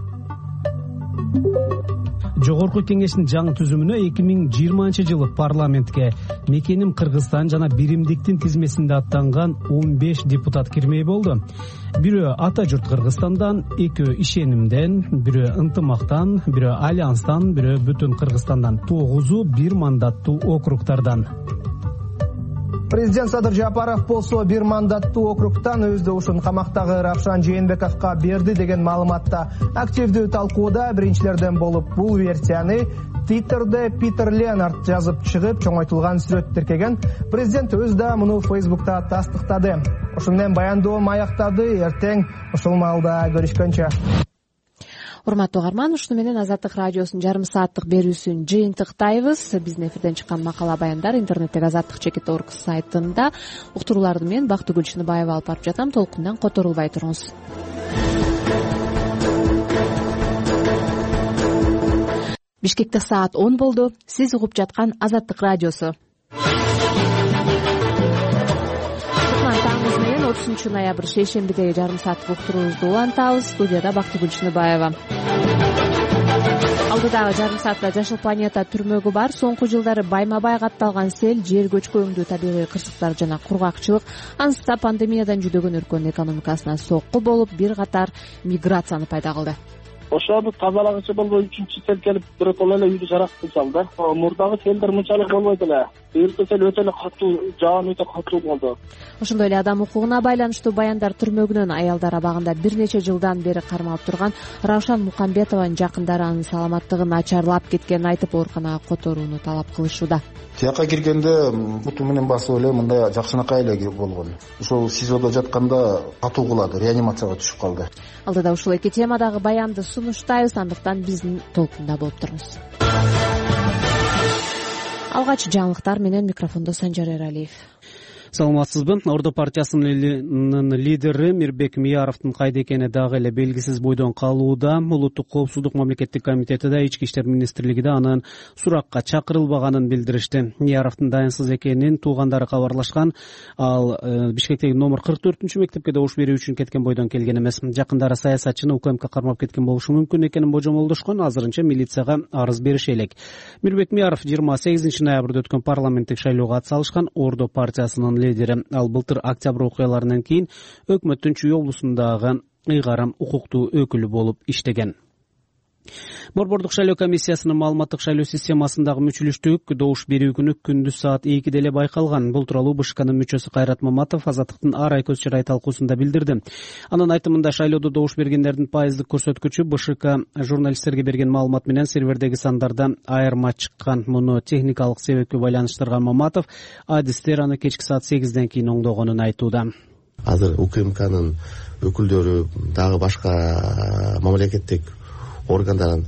Жогорку кеңештин жаңы түзүмүнө 2020-жылы парламентке мекеним Кыргызстан жана биримдиктин тизмесинде аттанган 15 депутат кирмей болду. Бирөө ата журт Кыргызстандан, экөө ишенимден, бирөө ынтымактан, бирөө альянстан, бирөө бүтүн Кыргызстандан, 9-у бир мандаттуу округтардан.
Президент Садыр Жапаров болсо бир мандаттуу округтан өз добушун камактагы Равшан Жээнбековго берди деген маалыматта активдүү талкууда биринчилерден болуп, бул версияны Twitter'de Питер Ленард жазып чыгып, чоңойтулган сүрөт тиркеген. Президент өз да муну Facebook'та тастыктады. Ошону менен баяндоом аяктады. Эртең ошол маалда көрүшкөнчө.
Урматтуу угарман, ушуну менен Азаттык радиосунун жарым сааттык берүүсүн жыйынтыктайбыз. Биздин эфирден чыккан макала баяндар интернеттеги azattik.org сайтында. Уктурууларды мен Бактыгүл Чыныбаева алып барып жатам. Толкундан которулбай туруңуз. Бишкекте саат 10 болду. Сиз угуп жаткан Азаттык радиосу. Таңыбыз менен 30 ноябрь шейшембидеги жарым сааттык уктуруубузду улантабыз. Студияда Бактыгүл Чыныбаева. Алдыдагы жарым саатта Жашыл планета түрмөгү бар. Соңку жылдары байма-бай катталган сел, жер көчкү, табигый кырсыктар жана кургакчылык ансызда пандемиядан жүдөгөн өлкөнүн экономикасына сокку болуп, бир катар миграцияны пайда кылды.
Ошону тазалагычы болбой үчүнчү сел келип биротоло эле үйдү жарактып салды. Мурдагы селдер мынчалык болбойт эле. Быйылкы сел өтө эле катуу, жаан өтө катуу болду.
Ошондой эле адам укугуна байланыштуу баяндар түрмөгүнөн аялдар абагында бир нече жылдан бери кармалып турган Раушан Мукамбетованын жакындары анын саламаттыгын начарлап кеткенин айтып, ооруканага которууну талап кылышууда.
Тияка киргенде буту менен басып эле мындай жакшынакай эле болгон. Ошол СИЗОдо жатканда катуу кылады, реанимацияга түшүп калды.
Алдыда ушул эки темадагы баянды сунуштайбыз, андыктан биздин толкунда болуп туруңуз. Алгач жаңылыктар менен микрофондо Санжар Эралиев.
Саламатсызбы? Ордо партиясынын лидери Мирбек Мияровдун кайда экени дагы эле белгисиз бойдон калууда. Улуттук коопсуздук мамлекеттик комитети да, Ички иштер министрлиги да анын суракка чакырылбаганын билдиришти. Мияровдун дайынсыз экенин туугандары кабарлашкан. Ал Бишкектеги номер 44 мектепке добуш берүү үчүн кеткен бойдон келген эмес. Жакындары саясатчыны УКМК кармап кеткен болушу мүмкүн экенин божомолдошкон. Азырынча милицияга арыз бериши элек. Мирбек Мияров 28 ноябрда өткөн парламенттик шайлоого ат салышкан. Ордо партиясынын лидери. Ал былтыр октябрь окуяларынан кийин өкмөттүн Чүй облусундагы ыйгарым укуктуу өкүлү болуп иштеген. Борбордук шайлоо комиссиясынын маалыматтык шайлоо системасындагы мүчүлүштүк добуш берүү күнү күндүз саат 2-де эле байкалган. Бул тууралуу БШКнын мүчөсү Кайрат Маматов Азаттыктын ар ай көз чырай талкуусунда билдирди. Анын айтымында шайлоодо добуш бергендердин пайыздык көрсөткүчү БШК журналисттерге берген маалымат менен сервердеги сандарда айырма чыккан. Муну техникалык себепке байланыштырган Маматов адистер аны кечки саат 8ден кийин оңдогонун айтууда.
Азыр УКМКнын өкүлдөрү дагы башка мамлекеттик органдардын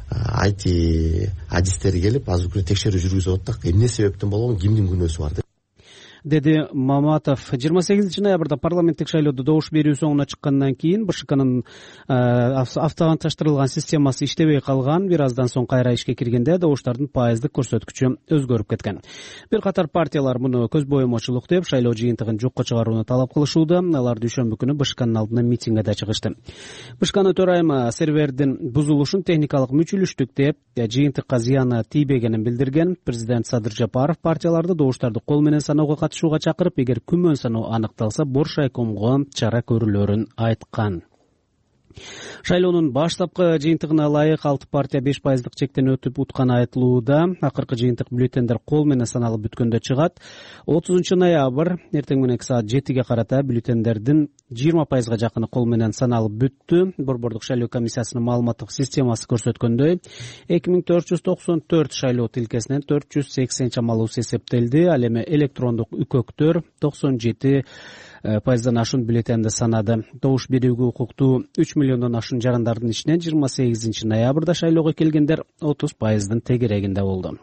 IT адистери келип, азыр күнү текшерүү жүргүзүп атат. Эмне себептен болгон, кимдин күнөөсү бар
деди Маматов. 28 ноябрда парламенттик шайлоодо добуш берүү соңуна чыккандан кийин БШКнын автоматташтырылган системасы иштебей калган. Бир аздан соң кайра ишке киргенде добуштардын пайыздык көрсөткүчү өзгөрүп кеткен. Бир катар партиялар муну көз боемочулук деп шайлоо жыйынтыгын жокко чыгарууну талап кылышууда. Алар дүйшөмбү күнү БШКнын алдына митингге да чыгышты. БШКнын төрайымы сервердин бузулушун техникалык мүчүлүштүк деп, жыйынтыкка зыяны тийбегенин билдирген. Президент Садыр Жапаров партияларды добуштарды кол менен саноого катышууга чакырып, эгер күмөн саноо аныкталса, Боршайкомго чара көрүлөрүн айткан. Шайлоонун баштапкы жыйынтыгына ылайык 6 партия 5% чектен өтүп утканы айтылууда. Акыркы жыйынтык бюллетендер кол менен саналып бүткөндө чыгат. 30 ноябрь эртең мененки саат 7ге карата бюллетендердин 20%га жакыны кол менен саналып бүттү. Борбордук шайлоо комиссиясынын маалыматтык системасы көрсөткөндөй 2494 шайлоо тилкесинен 480 чамалуусу эсептелди. Ал эми электрондук үкөктөр 97%дан ашуун бюллетенди санады. Добуш берүүгө укуктуу 3 миллиондон ашуун жарандардын ичинен 28 ноябрда шайлоого келгендер 30%дын тегерегинде болду.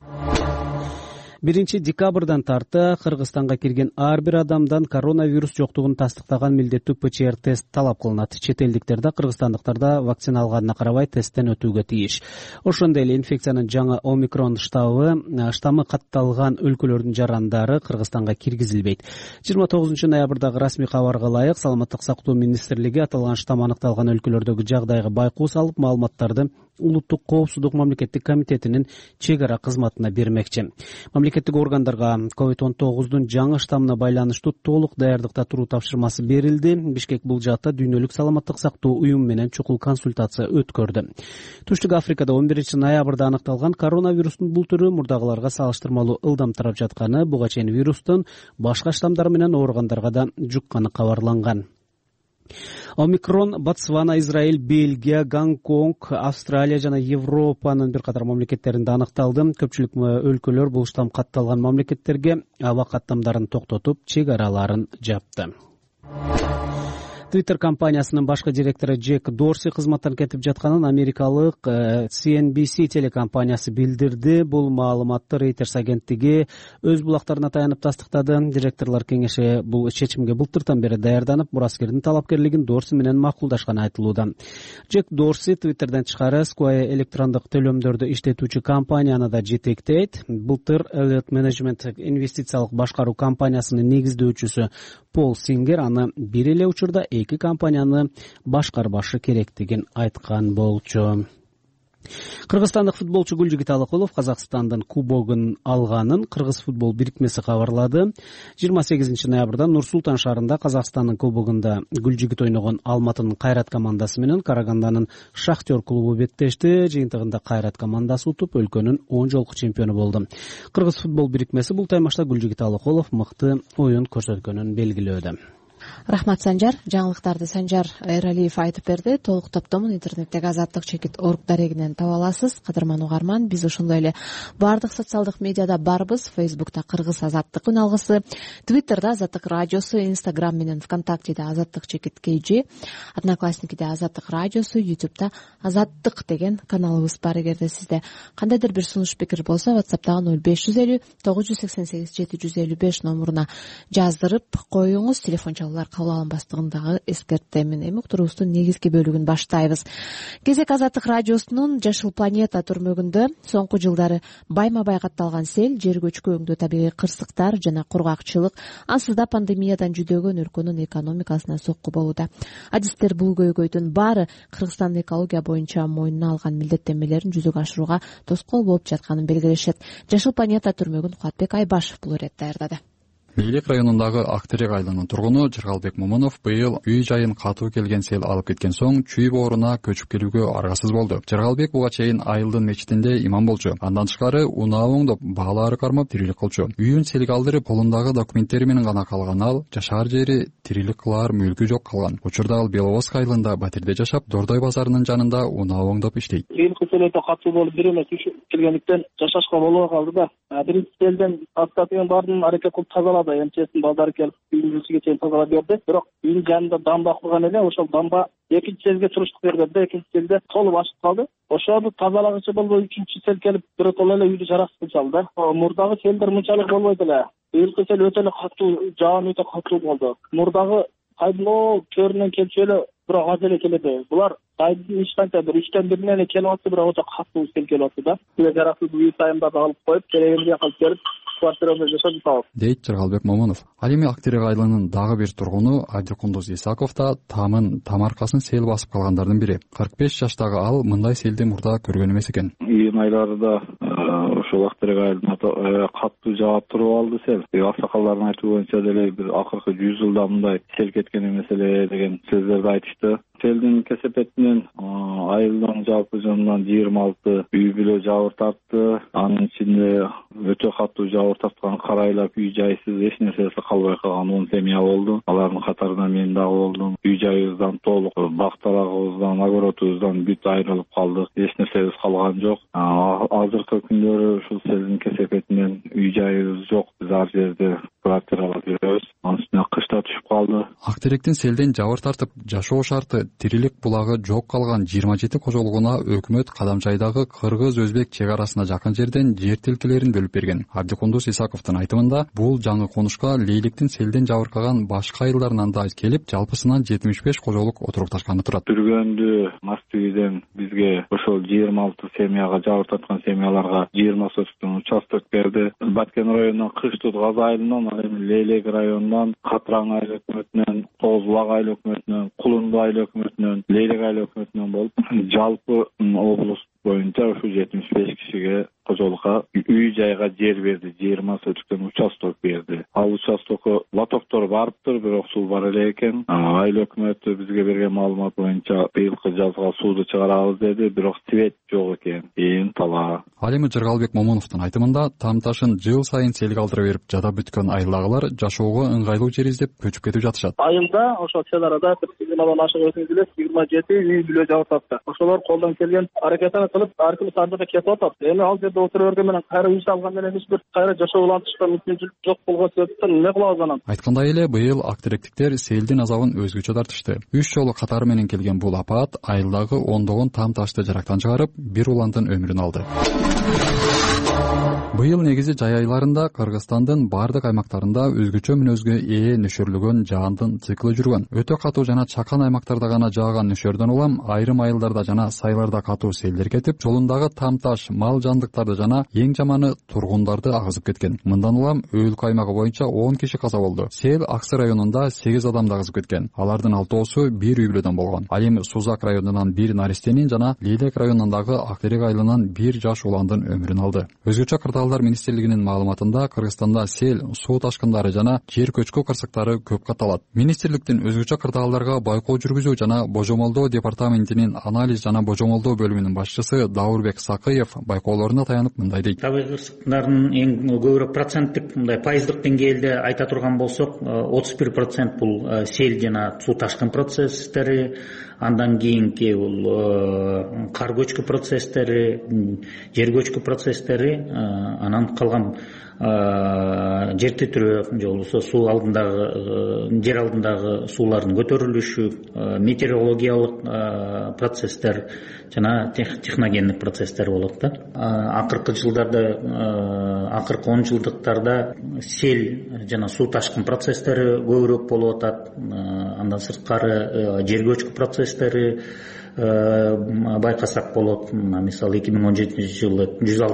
1 декабрдан тарты Кыргызстанга кирген ар бир адамдан коронавирус жоктугун тастыктаган милдеттүү ПЧР тест талап кылынат. Чет элдиктерде кыргызстандыктарда вакцина алганына карабай тесттен өтүүгө тийиш. Ошондой эле инфекциянын жаңы омикрон штаммы катталган өлкөлөрдүн жарандары Кыргызстанга киргизилбейт. 29 ноябрдагы расмий кабарга ылайык Саламаттык сактоо министрлиги аталган штамм аныкталган өлкөлөрдөгү жагдайга байкоо салып, маалыматтарды Улуттук коопсуздук мамлекеттик комитетинин чек ара кызматына бермекчи. Мамлекеттик органдарга COVID-19дун жаңы штаммына байланыштуу толук даярдыкта туруу тапшырмасы берилди. Бишкек бул жаатта дүйнөлүк саламаттык сактоо уюму менен чукул консультация өткөрдү. Түштүк Африкада 11 ноябрда аныкталган коронавирустун бул түрү мурдагыларга салыштырмалуу ылдам тарап жатканы, буга чейин вирустун башка штамдары менен ооругандарга да жукканы кабарланган. Омикрон Ботсвана, Израиль, Бельгия, Гонконг, Австралия жана Европанын бир катар мамлекеттеринде аныкталды. Көпчүлүк өлкөлөр бул штамм катталган мамлекеттерге аба каттамдарын токтотуп, чек араларын жапты. Twitter компаниясынын башкы директору Джек Дорси кызматтан кетип жатканын америкалык CNBC телекомпаниясы билдирди. Бул маалыматты Reuters агенттиги өз булактарына таянып тастыктады. Директорлор кеңеши бул чечимге былтыртан бери даярданып, мураскердин талапкерлигин Дорси менен макулдашканы айтылууда. Джек Дорси Twitterден тышкары Square электрондук төлөмдөрдү иштетүүчү компанияны да жетектейт. Былтыр Elliott Management инвестициялык башкаруу компаниясынын негиздөөчүсү Пол Сингер аны бир эле учурда эки компанияны башкарбашы керектигин айткан болчу. Кыргызстандык футболчу Гүлжигит Алыкулов Казакстандын кубогун алганын Кыргыз футбол бирикмеси кабарлады. 28 ноябрда Нур-Султан шаарында Казакстандын кубогунда Гүлжигит ойногон Алматынын Кайрат командасы менен Караганданын Шахтер клубу беттешти. Жыйынтыгында Кайрат командасы утуп, өлкөнүн 10 жолку чемпиону болду. Кыргыз футбол бирикмеси бул таймашта Гүлжигит Алыкулов мыкты оюн көрсөткөнүн белгилөөдө.
Рахмат, Санжар. Жаңылыктарды Санжар Эралиев айтып берди. Толук топтомун интернеттеги azattik.org дарегинен таба аласыз. Кадырман угарман, биз ошондой эле баардык социалдык медиада барбыз. Фейсбукта Кыргыз Азаттык үналгысы, Твиттерде Азаттык радиосу, Инстаграм менен ВКонтактеде azattik.kg, Одноклассникиде Азаттык радиосу, Ютубта Азаттык деген каналыбыз бар. Эгерде сизде кандайдыр бир сунуш пикир болсо, WhatsApp'тагы 0550 988 755 номуруна жаздырып коюңуз. Телефон кабыл алынбастыгындагы эскертемин. Эми уктуруубуздун негизги бөлүгүн баштайбыз. Кезек Азаттык радиосунун Жашыл планета түрмөгүндө соңку жылдары байма-бай катталган сел, жер көчкү, табигый кырсыктар жана кургакчылык ансыз да пандемиядан жүдөгөн өлкөнүн экономикасына сокку болууда. Адистер бул көйгөйдүн баары Кыргызстандын экология боюнча мойнуна алган милдеттенмелерин жүзөгө ашырууга тоскоол болуп жатканын белгилешет. Жашыл планета түрмөгүн Кубатбек Айбашев бул ирет даярдады.
Мейлек районундагы Актерек айылынын тургуну Жыргалбек Момунов быйыл үй жайын катуу келген сел алып кеткен соң чүй бооруна көчүп келүүгө аргасыз болду. Жыргалбек буга чейин айылдын мечитинде имам болчу. Андан тышкары унаа оңдоп, баалаары кармап тирилик кылчу. Үйүн селге алдырып, колундагы документтери менен гана калган ал, жашаар жери, тирилик кылаар мүлкү жок калган. Учурда ал Беловодск айылында батирде жашап, Дордой базарынын жанында унаа оңдоп иштейт.
Быйылкы сел өтө катуу болуп бир эле түшүп келгендиктен жашашка болбой калды да. Биринчи селден астатыгын баарын аракет кылып тазалады. МЧСтин балдары келип үйүнүзгө чейин тазалап берди. Бирок үйдүн жанында дамба курган эле, ошол дамба экинчи селге туруштук берди. Экинчи селде толуп ашып калды. Ошону тазалагычы болбой үчүнчү сел келип биротоло эле үйдү жараксыз салды. Мурдагы селдер мынчалык болбойт эле. Быйылкы сел өтө эле катуу, жаан өтө катуу болду. Мурдагы кайдылоо чөрүнөн келчү эле бирок аз эле келеди. Булар сайдын ишканча бир 3төн 1 эле келип атты, бирок өтө катуу сел келип атты да. Бул жараксыз үй сайындарды алып коюп, керегинде калып келип квартирамызда жашап жатабыз,
дейт Жыргалбек Момунов. Ал эми Актерек айылынын дагы бир тургуну Адикундуз Исаков да тамаркасын сел басып калгандардын бири. 45 жаштагы ал мындай селди мурда көргөн эмес экен.
Июнь айларында ошол Актерек айылына катуу жаап туруп алды сел. Аксакалдардын айтуу боюнча деле бир акыркы 100 жылда мындай сел кеткен эмес эле деген сөздөрдү айтышты. Селдин кесепетинен айылдын жалпы жөнүнөн 26 үй бүлө жабыр тартты. Анын ичинде өтө катуу жабыр тарткан карайлап үй жайсыз эч нерсеси калбай калган 10 семья болду. Алардын катарында мен дагы болдум. Үй жайыбыздан толук бактарагыбыздан, огородубуздан бүт айрылып калдык. Эч нерсебиз калган жок. Азыркы күндөрү ушул селдин кесепетинен үй жайыбыз жок. Биз ар жерде квартиралар жүрөбүз. Анын үстүнө кышта түшүп калды.
Актеректин селден жабыр тартып жашоо шарты, тирилик булагы жок калган 27 кожолугуна өкмөт Кадамжайдагы кыргыз-өзбек чек арасына жакын жерден жер тилкелерин бөлүп берген. Абдикундуз Исаковдун айтымында, бул жаңы конушка Лейликтин селден жабыркаган башка айылдарынан да келип, жалпысынан 75 кожолук отурукташканы турат.
Түргөндү Мастүйдөн бизге ошол 26 семьяга жабыр тарткан семьяларга 20 сотуктун участок берди. Баткен районунан Кыштут Газ айылынан, ал эми Лейлек районунан Катраң айыл өкмөтүнөн, Тоозбулак айыл өкмөтүнөн, Кулунду айыл өкмөтүнөн, Лейлек айыл өкмөтүнөн болуп, жалпы облус боюнча ушу 75 кишиге кожолукка үй жайга жер берди, 20 сотиктен участок берди. Ал участокко лотоктор барыптыр, бирок суу бар эле экен. Айыл өкмөтү бизге берген маалымат боюнча быйылкы жазга сууду чыгарабыз деди, бирок свет жок экен. Тала.
Ал эми Жыргалбек Момуновдун айтымында Тамташын жыл сайын селге алдыра берип жада бүткөн айылдагылар жашоого ыңгайлуу жер издеп көчүп кетип жатышат.
Айылда ошо чет арада 100 ашык өзүңүз билесиз, 27 үй бүлө жабып атты. Ошолор колдон келген аракетин кылып, ар ким сандыгы кетип атат. Эми ал жерде отура берген менен кайра үй салган менен эч бир кайра жашоо улантышка мүмкүнчүлүк жок болгон себептен эмне кылабыз анан?
Айткандай эле быйыл актеректиктер селдин азабын өзгөчө тартышты. 3 жолу катары менен келген бул апат айылдагы ондогон там ташты жарактан чыгарып, бир уландын өмүрүн алды. Быйыл негизи жай айларында Кыргызстандын бардык аймактарында өзгөчө мүнөзгө ээ нөшөрлөгөн жаандын циклы жүргөн. Өтө катуу жана чакан аймактарда гана жааган нөшөрдөн улам айрым айылдарда жана сайларда катуу селдер кетип, жолундагы там таш, мал жандыктарды жана эң жаманы тургундарды агызып кеткен. Мындан улам өлкө аймагы боюнча 10 киши каза болду. Сел Аксы районунда 8 адамды агызып кеткен. Алардын 6-оосу бир үй бүлөдөн болгон. Ал эми Сузак районунан бир наристенин жана Лелек районундагы Актерек айылынан бир жаш уландын өмүрүн алды. Өзгөчө Кырдаалдар министрлигинин маалыматында Кыргызстанда сел, суу ташкындары жана жер көчкү кырсыктары көп катталат. Министрликтин өзгөчө кырдаалдарга байкоо жүргүзүү жана божомолдоо департаментинин анализ жана божомолдоо бөлүмүнүн башчысы Даурбек Сакыев байкоолоруна таянып мындай дейт.
Табигый кырсыктардын эң көбүрөөк проценттик мындай пайыздык деңгээлде айта турган болсок, 31% бул сел жана суу ташкын процесстери, андан кийинки бул кар көчкү процесстери, жер көчкү процесстери, анан калган жер титирөө же болбосо суу алдындагы жер алдындагы суулардын көтөрүлүшү, метеорологиялык процесстер жана техногендик процесстер болот да. Акыркы жылдарда, акыркы 10 жылдыктарда сел жана суу ташкын процесстери көбүрөөк болуп атат. Андан сырткары жер көчкү процесстери байкасак болот. Мисалы 2017 жылы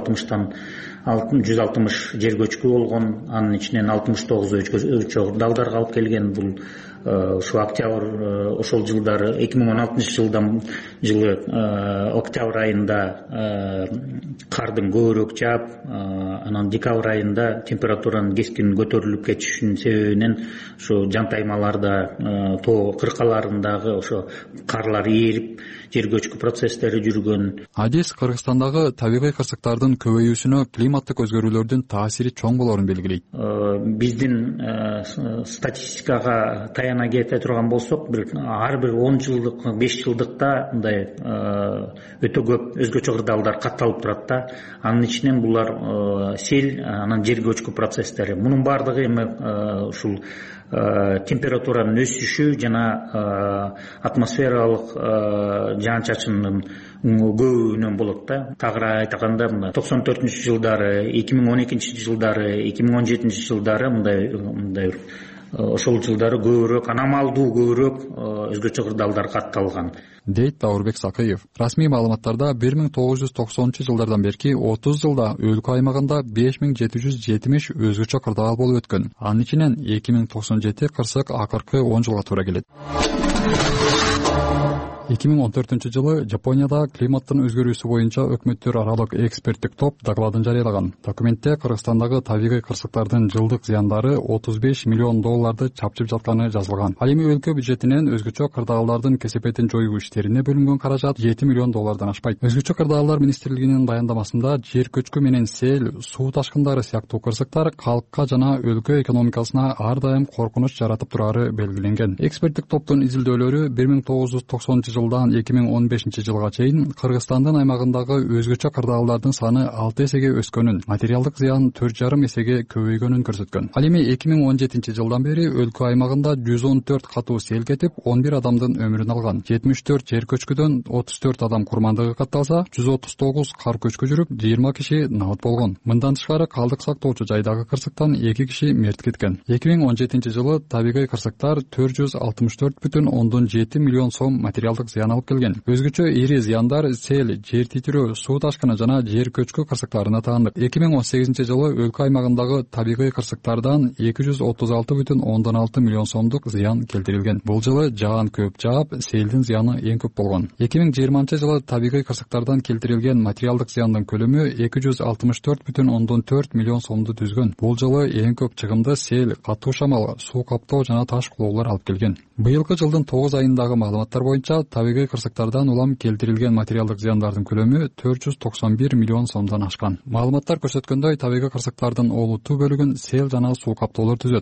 160 жер көчкү болгон, анын ичинен 69 өчө кырдаалдарга алып келген. Бул ушу октябрь ошол жылдары 2016 жылы октябрь айында кардын көбүрөөк жаап, анан декабрь айында температуранын кескин көтөрүлүп кетишинин себебинен ушу жантаймаларда, тоо кыркаларындагы ошо карлар ээрип, жер көчкү процесстери жүргөн.
Адис Кыргызстандагы табигый кырсыктардын көбөйүүсүнө климаттык өзгөрүүлөрдүн таасири чоң болоорун белгилейт.
Биздин статистикага таяна кете турган болсок, ар бир 10 жылдык, 5 жылдыкта мындай өтө көп өзгөчө кырдаалдар катталып турат да. Анын ичинен булар сел, анан жер көчкү процесстери. Мунун бардыгы эми ушул температуранын өсүшү жана атмосфералык жаан-чачындын көбүнөн болот да. Тагыраак айтканда 94 жылдары, 2012 жылдары, 2017 жылдары мындай ошол жылдары көбүрөөк, аномалдуу көбүрөөк өзгөчө кырдаалдар катталган,
дейт Даурбек Сакыев. Расмий маалыматтарда 1990 жылдардан берки 30 жылда өлкө аймагында 5770 өзгөчө кырдаал болуп өткөн. Анын ичинен 2097 кырсык акыркы 10 жылга туура келет. 2014 жылы Жапонияда климаттын өзгөрүүсү боюнча өкмөттөр аралык эксперттик топ докладын жарыялаган. Документте Кыргызстандагы табигый кырсыктардын жылдык зыяндары $35 миллион чапчып жатканы жазылган. Ал эми өлкө бюджетинен өзгөчө кырдаалдардын кесепетин жоюу иштерине бөлүнгөн каражат $7 миллион ашпайт. Өзгөчө кырдаалдар министрлигинин баяндамасында жер көчкү менен сел, суу ташкындары сыяктуу кырсыктар калкка жана өлкө экономикасына ар дайым коркунуч жаратып турары белгиленген. Эксперттик топтун изилдөөлөрү 1990 жылдан 2015 жылга чейин Кыргызстандын аймагындагы өзгөчө кырдаалдардын саны 6 эсеге өскөнүн, материалдык зыян 4,5 эсеге көбөйгөнүн көрсөткөн. Ал эми 2017 жылдан бери өлкө аймагында 114 катуу сел кетип, 11 адамдын өмүрүн алган. 74 жер көчкүдөн 34 адам курмандыгы катталса, 139 кар көчкү жүрүп, 20 киши набыт болгон. Мындан тышкары калдык сактоочу жайдагы кырсыктан 2 киши мерт кеткен. 2017 жылы табигый кырсыктар $464,7 миллион материалдык зыян алып келген. Өзгөчө ири зыяндар сел, жер титирөө, суу ташкыны жана жер көчкү кырсыктарына таандык. 2018 жылы өлкө аймагындагы табигый кырсыктардан 236,6 миллион сомдук зыян келтирилген. Бул жылы жаан көп жаап, селдин зыяны эң көп болгон. 2020 жылы табигый кырсыктардан келтирилген материалдык зыяндын көлөмү 264,4 миллион сомду түзгөн. Бул жылы эң көп чыгымды сел, катуу шамал, суу каптоо жана таш кулоолор алып келген. Быйылкы жылдын 9 айындагы маалыматтар боюнча табигый кырсыктардан улам келтирилген материалдык зыяндардын көлөмү 491 миллион сомдон ашкан. Маалыматтар көрсөткөндөй, табигый кырсыктардын олуттуу бөлүгүн сел жана суу каптоолор түзөт.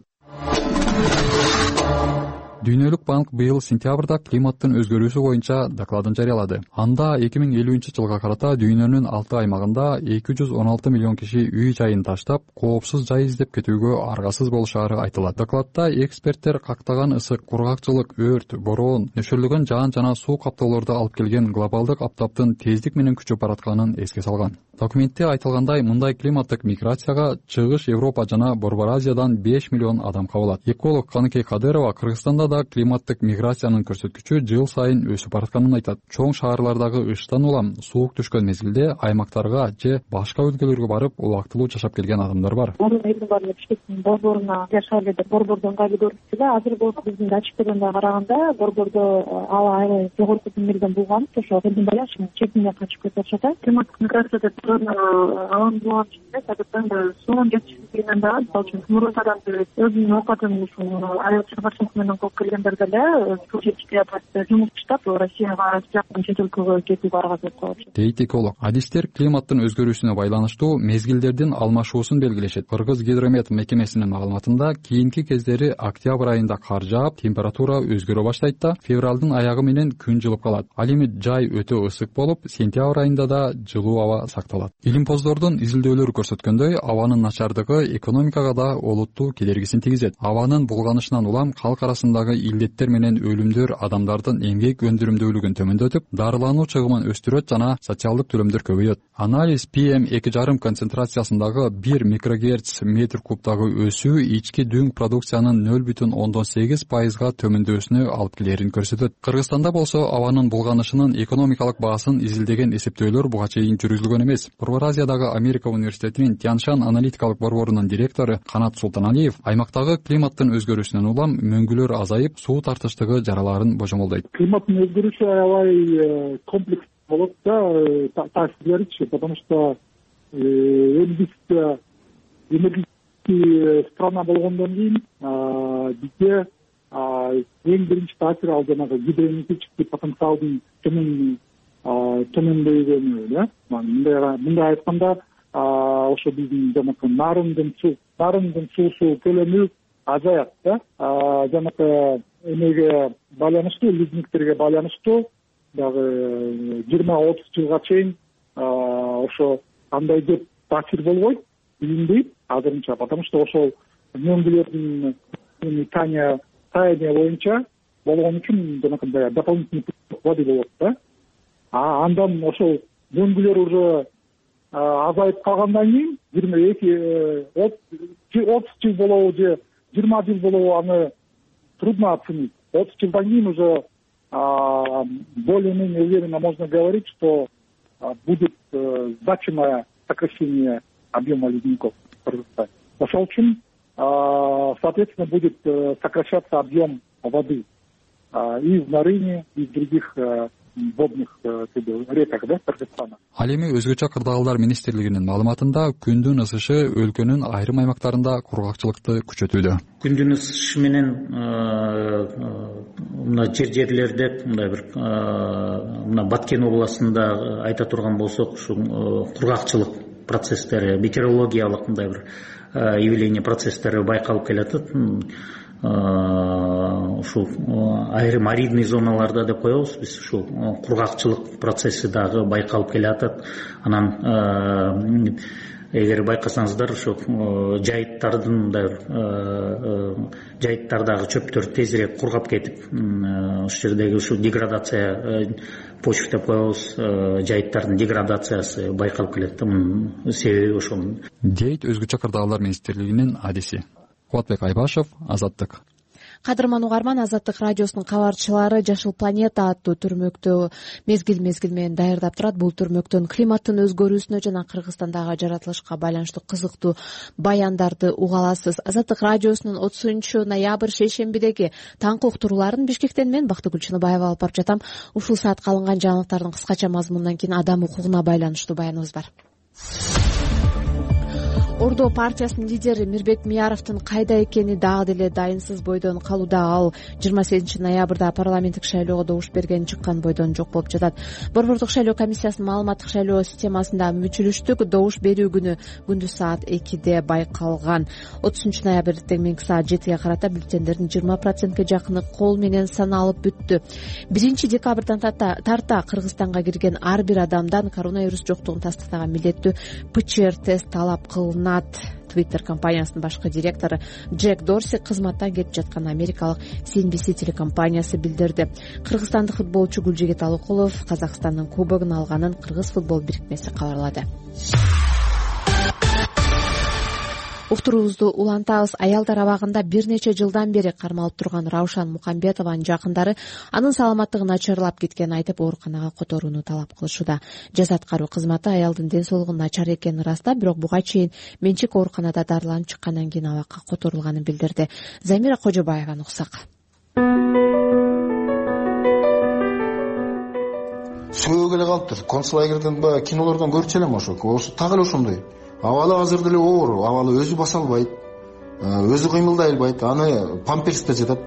Дүйнөлүк банк быйыл сентябрда климаттын өзгөрүүсү боюнча докладын жарыялады. Анда 2050 жылга карата дүйнөнүн 6 аймагында 216 миллион киши үй жайын таштап, коопсуз жай издеп кетүүгө аргасыз болушары айтылат. Докладта эксперттер кактаган ысык, кургакчылык, өрт, бороон, нөшөрлөгөн жаан жана суу каптоолорду алып келген глобалдык аптаптын тездик менен күчөп баратканын эске салган. Документте айтылгандай, мындай климаттык миграцияга чыгыш Европа жана Борбор Азиядан 5 миллион адам кабылат. Эколог Каныкей Кадырова Кыргызстанда да климаттык миграциянын көрсөткүчү жыл сайын өсүп баратканын айтат. Чоң шаарлардагы ыштан улам суук түшкөн мезгилде аймактарга же башка өлкөлөргө барып убактылуу жашап келген адамдар бар.
Бишкектин борборуна жашайлы деп борбордо ыңгайлуу көрүптү да, азыр болсо биздин датчиктерге караганда борбордо аба аябай жогорку деңгээлден болгон. Ошо элдин байланышы чегине качып кетип атышат. Климаттык миграция деп алам болгон үчүн садыктан да суунун жетишсиздигинен да, мисалы үчүн мурунтадан өзүнүн оокатын ушул айыл чарбачылык менен кылып келгендер деле суу жетишпей жумуш таштап Россияга жакын чет өлкөгө кетүүгө аргасыз болуп калат.
Дейт эколог. Адистер климаттын өзгөрүүсүнө байланыштуу мезгилдердин алмашуусун белгилешет. Кыргыз гидромет мекемесинин маалыматында кийинки кездери октябрь айында кар жаап, температура өзгөрө баштайт да, февралдын аягы менен күн жылып калат. Ал эми жай өтө ысык болуп, сентябрь айында да жылуу аба сакталат. Илимпоздордун изилдөөлөрү көрсөткөндөй, абанын начардыгы экономикага да олуттуу кедергисин тийгизет. Абанын булганышынан улам калк арасындагы илдеттер менен өлүмдөр адамдардын эмгек өндүрүмдүүлүгүн төмөндөтүп, дарылануу чыгымын өстүрөт жана социалдык төлөмдөр көбөйөт. Анализ PM2,5 концентрациясындагы 1 микрогерц метр кубтагы өсүү ички дүң продукциянын 0,8%га төмөндөсүнө алып келерин көрсөтөт. Кыргызстанда болсо абанын булганышынын экономикалык баасын изилдеген эсептөөлөр буга чейин жүргүзүлгөн эмес. Борбор Азиядагы Америка университетинин Тяншан аналитикалык борборунун директору Канат Султаналиев аймактагы климаттын өзгөрүүсүнөн улам мөңгүлөр азайып, суу тартыштыгы жараларын божомолдойт.
Климаттын өзгөрүүсү аябай комплекс болот да, таасирчи, потому что биз энергетический страна болгондон кийин бизде эң биринчи таасир ал жанагы гидроэнергетический потенциалдын төмөндөйгөнү, да. Мындай айтканда, ошо биздин жанагы нарындын суусу көлөмү азаят, да. Жанагы эмеге байланыштуу, лизингтерге байланыштуу дагы 20-30 жылга чейин ошо андай деп таасир болбойт, билинбейт азырынча, потому что ошол мөңгүлөрдүн таяние боюнча болгон үчүн жанакындай дополнительный воды болот, да. Андан ошол мөңгүлөр уже азайып калгандан кийин 30 жыл болобу же 20 жыл болобу аны трудно оценить. 30 жылдан кийин уже более-менее уверенно можно говорить, что будет значимое сокращение объема ледников в Кыргызстане. Ошол үчүн, соответственно, будет сокращаться объем воды и в Нарыне, и в других водных реках, да, Кыргызстана.
Ал эми өзгөчө кырдаалдар министрлигинин маалыматында күндүн ысышы өлкөнүн айрым аймактарында кургакчылыкты күчөтүүдө.
Күндүн ысышы менен мына жерлерде мындай бир мына Баткен областында айта турган болсок, ушу кургакчылык процесстери, метеорологиялык мындай бир явление процесстери байкалып келатат. Ушул айрым аридный зоналарда деп коебуз биз, ушул кургакчылык процесси дагы байкалып келатат. Анан эгер байкасаңыздар, ошо жайыттардагы чөптөр тезирээк кургап кетип, ошол жердеги ушул деградация, почва деп коебуз, жайыттардын деградациясы байкалып келет. Мунун себеби ошол.
Дейт өзгөчө кырдаалдар министрлигинин адиси Кубатбек Айбашев, Азаттык.
Кадырман угарман, Азаттык радиосунун кабарчылары Жашыл планета аттуу түрмөктө мезгил менен даярдап турат. Бул түрмөктөн климаттын өзгөрүүсүнө жана Кыргызстандагы жаратылышка байланыштуу кызыктуу баяндарды уга аласыз. Азаттык радиосунун 30 ноябрь шейшембидеги таңкы уктурууларын Бишкектен мен Бактыгүл Чыныбаева алып барып жатам. Ушул саатка алынган жаңылыктардын кыскача мазмунунан кийин адам укугуна байланыштуу баяныбыз бар. Ордо партиясынын лидери Мирбек Мияровдун кайда экени дагы деле дайынсыз бойдон калууда. Ал 28 ноябрда парламенттик шайлоого добуш берген чыккан бойдон жок болуп жатат. Борбордук шайлоо комиссиясынын маалыматтык шайлоо системасында мүчүлүштүк добуш берүү күнү күндүз саат 2-де байкалган. 30 ноябрь теңменги саат 7-ге карата бюллетендердин 20%ге жакыны кол менен саналып бүттү. 1 декабрдан тарта Кыргызстанга кирген ар бир адамдан коронавирус жоктугун тастыктаган милдеттүү ПЧР тест талап кылынат. Twitter компаниясынын башкы директору Джек Дорси кызматтан кетип жаткан америкалык CNBC телекомпаниясы билдирди. Кыргызстандык футболчу Гүлжигит Алыкулов Казакстандын кубогун алганын Кыргыз футбол бирикмеси кабарлады. Уктуруубузду улантабыз. Аялдар абагында бир нече жылдан бери кармалып турган Раушан Мукамбетованын жакындары анын саламаттыгы начарлап кеткенин айтып, ооруканага которууну талап кылышууда. Жаза аткаруу кызматы аялдын ден соолугу начар экенин ырастап, бирок буга чейин менчик ооруканада дарыланып чыккандан кийин абакка которулганын билдирди. Замира Кожобаеваны уксак.
Сөөгө эле калыптыр. Концлагерден баягы кинолордон көрчү элем ошо так эле ошондой. Абалы азыр деле оор, абалы өзү баса албайт, өзү кыймылдай албайт, аны памперсте жатат.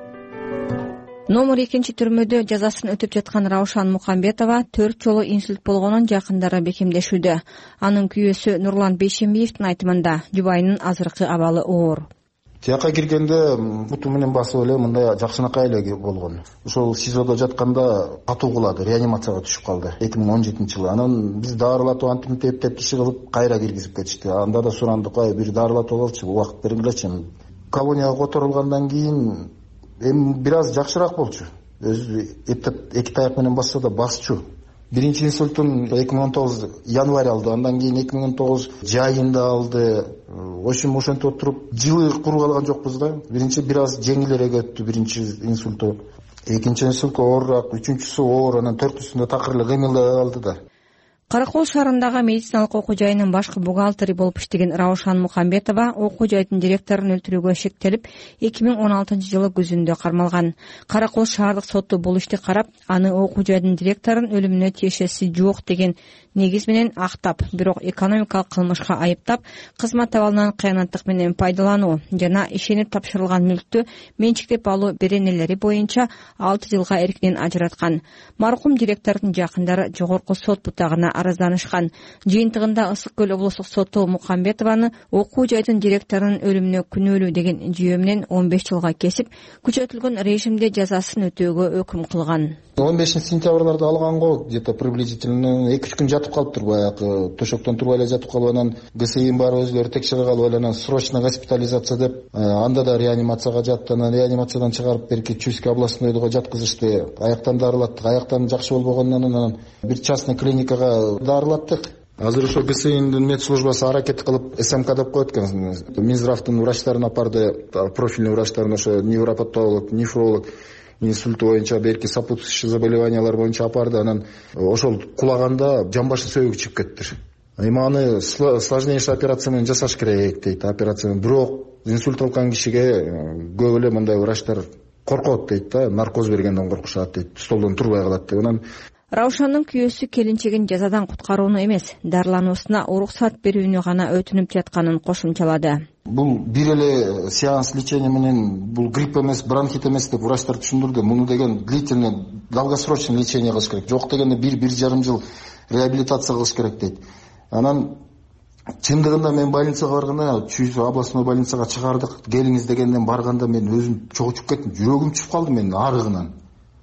Номер 2 түрмөдө жазасын өтүп жаткан Раушан Мукамбетова 4 жолу инсульт болгонун жакындары бекемдешүүдө. Анын күйөөсү Нурлан Бейшембиевдин айтымында жубайынын азыркы абалы оор.
Тияка киргенде буту менен басып эле мындай жакшынакай эле болгон. Ошол СИЗОдо жатканда катуу кулады, реанимацияга түшүп калды 2017-жылы. Анан биз дарылатып антип тептеп киши кылып кайра киргизип кетишти. Анда да сурандык, бир дарылатып алчы, убакыт бергилечи. Колонияга которулгандан кийин эми бир аз жакшыраак болчу. Өзү эки таяк менен басса да басчу. Биринчи инсультун 2019 январь алды, андан кийин 2019 жайында алды. Ошентип отуруп жылы куруп алган жокпуз да. Биринчи бир аз жеңилирээк өттү биринчи инсульту. Экинчи инсульт оорураак, үчүнчүсү оор, анан төртүсүндө такыр эле кыймылдай алды да.
Каракол шаарындагы медициналык окуу жайынын башкы бухгалтери болуп иштеген Раушан Мукамбетова окуу жайдын директорун өлтүрүүгө шектелип 2016-жылы күзүндө кармалган. Каракол шаардык соту бул ишти карап, аны окуу жайдын директорун өлүмүнө тиешеси жок деген негиз менен актап, бирок экономикалык кылмышка айыптап, кызмат абалынан кыянаттык менен пайдалануу жана ишенип тапшырылган мүлктү менчиктеп алуу беренелери боюнча 6 жылга эркинен ажыраткан. Маркум директордун жакындары жогорку сот бутагына арызданышкан. Жыйынтыгында Ысык көл облустук соту Мукамбетованы окуу жайдын директорунун өлүмүнө күнөөлүү деген жүйө менен 15 жылга кесип, күчөтүлгөн режимде жазасын өтөөгө өкүм кылган.
15 сентябрда алганго где-то приблизительно 2-3 күн жатып калыптыр, баягы төшөктөн турбай эле жатып калып, анан ГСИ баары өзлөрү текшере калып, анан срочно госпитализация деп, анда да реанимацияга жатты, анан реанимациядан чыгарып берки Чуйский областнойго жаткызышты. Аяктан дарылаттык, аяктан жакшы болбогондон анан бир частный клиникага дарылаттык. Азыр ошо ГСИнин медслужбасы аракет кылып СМК деп коет экен. Минздравдын врачтарын апарды, профильный врачтарын, ошо невропатолог, нефролог, инсульт боюнча, берки сопутствующий заболеваниялар боюнча апарды. Анан ошол кулаганда жамбашы сөөгү чыгып кеттир. Эми аны сложнейший операция менен жасаш керек дейт, операция. Бирок инсульт алган кишиге көп эле мындай врачтар коркот дейт да, наркоз бергенден коркушат дейт, столдон турбай калат деп. Анан
Раушанның күйөөсү келинчегин жазадан куткарууну эмес, дарылануусуна уруксат берүүнү гана өтүнүп жатканын кошумчалады.
Бул бир эле сеанс лечения менен бул грипп эмес, бронхит эмес деп врачтар түшүндүрдү. Муну деген длительный, долгосрочный лечение кылыш керек. Жок дегенде 1-1,5 жыл реабилитация кылыш керек дейт. Анан чындыгында мен больницага барганда, Чуйский областной больницага чыгардык, келиңиз дегенден барганда мен өзүм чогучуп кеттим. Жүрөгүм түшүп калды менин арыгынан.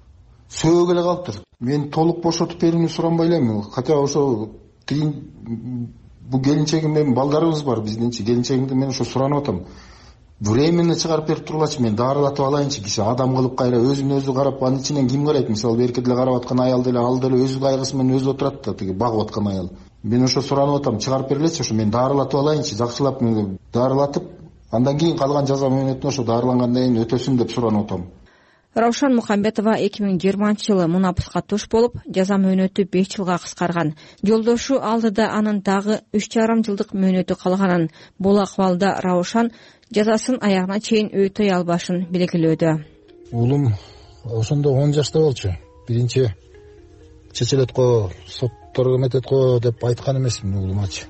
Сөөгө эле калыптыр. Мен толук бошотуп берүүнү суранбай элем. Хотя ошо бул келинчегим менен балдарыбыз бар биздинчи. Келинчегимди мен ошо суранып атам. Временно чыгарып берип тургулачы, мен дарылатып алайынчы, киши адам кылып кайра өзүн өзү карап, анын ичинен ким карайт? Мисалы берки деле карап аткан аял деле, ал деле өзү кайгысы менен өзү отурат да, тиги багып аткан аял. Мен ошо суранып атам, чыгарып бергилечи, ошо мен дарылатып алайынчы, жакшылап дарылатып, Андан кийин калган жаза мөөнөтүн ошо дарылангандан кийин өтөсүн деп суранып атам.
Раушан Мухамбетова 2020 жылы мунапуска туш болуп, жаза мөөнөтү 5 жылга кыскарган. Жолдошу алдыда анын дагы 3,5 жылдык мөөнөтү калганын. Бул акыбалда Раушан жазасын аягына чейин өтөй албашын белгилөөдө.
Уулум ошондо 10 жашта болчу. Биринчи чечилет го, соттор эметет го деп айткан эмесмин уулумачы.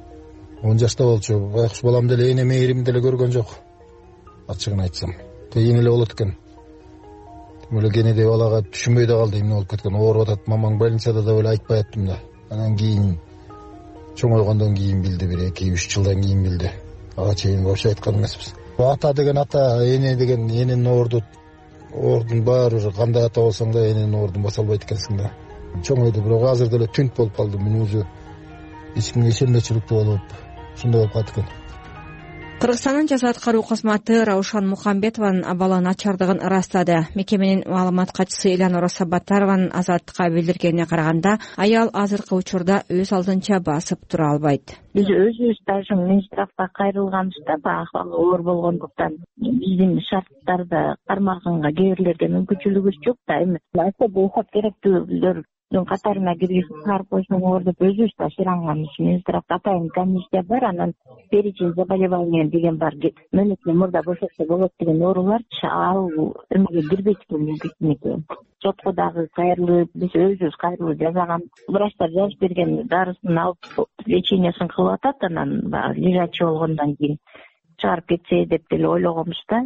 10 жашта болчу. Байкуш балам деле эне мээримди деле көргөн жок. Ачыгын айтсам. Кийин эле болот экен. Эле кенеде балага түшүнбөй да калды, эмне болуп кеткен. Ооруп атат, мамаң больницада да эле айтпай аттым да. Анан кийин чоңойгондон кийин билди, 1-2-3 жылдан кийин билди. Ага чейин вообще айткан эмеспиз. Ата деген ата, эне деген эненин ордун баары уже кандай ата болсоң да эненин ордун баса албайт экенсиң да. Чоңойду, бирок азыр деле түнт болуп калды. Мен өзү эчкимге ишенбечиликтүү болуп, ушундай болуп калат экен.
Кыргызстандын жаза аткаруу кызматы Раушан Мухамбетованын абалы начардыгын ырастады. Мекеменин маалымат катчысы Элянора Сабаттарованын Азаттыкка билдиргенине караганда, аял азыркы учурда өз алдынча басып тура албайт.
Биз өзүбүз даже Минздравга кайрылганбызда, акыбалы оор болгондуктан биздин шарттарда кармаганга кээ бирлерге мүмкүнчүлүгүбүз жок да. Эми бул керектүүлөр катарына киргизип чыгарып койсоңор деп өзүбүз да шыранганбыз. Минздравда атайын комиссия бар, анан перечень заболеваний деген бар. Мөөнөтүнөн мурда бошотсо болот деген оорулар ал эмеге кирбейт экен. Сотко дагы кайрылып, биз өзүбүз кайрылып жазаган. Врачтар жазып берген дарысын алып лечениясын кылып атат, анан лежачий болгондон кийин чыгарып кетсе деп деле ойлогонбуз да.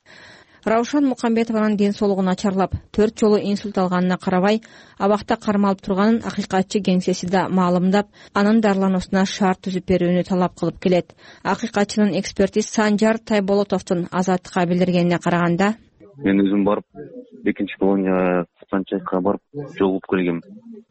Раушан Мухамбетованын ден соолугу начарлап, 4 жолу инсульт алганына карабай, абакта кармалып турганын акыйкатчы кеңсеси да маалымдап, анын дарылануусуна шарт түзүп берүүнү талап кылып келет. Акыйкатчынын экспертиз Санжар Тайболотовдун Азаттыкка билдиргенине караганда,
мен өзүм барып, экинчи колония станцияга барып жолугуп келгем.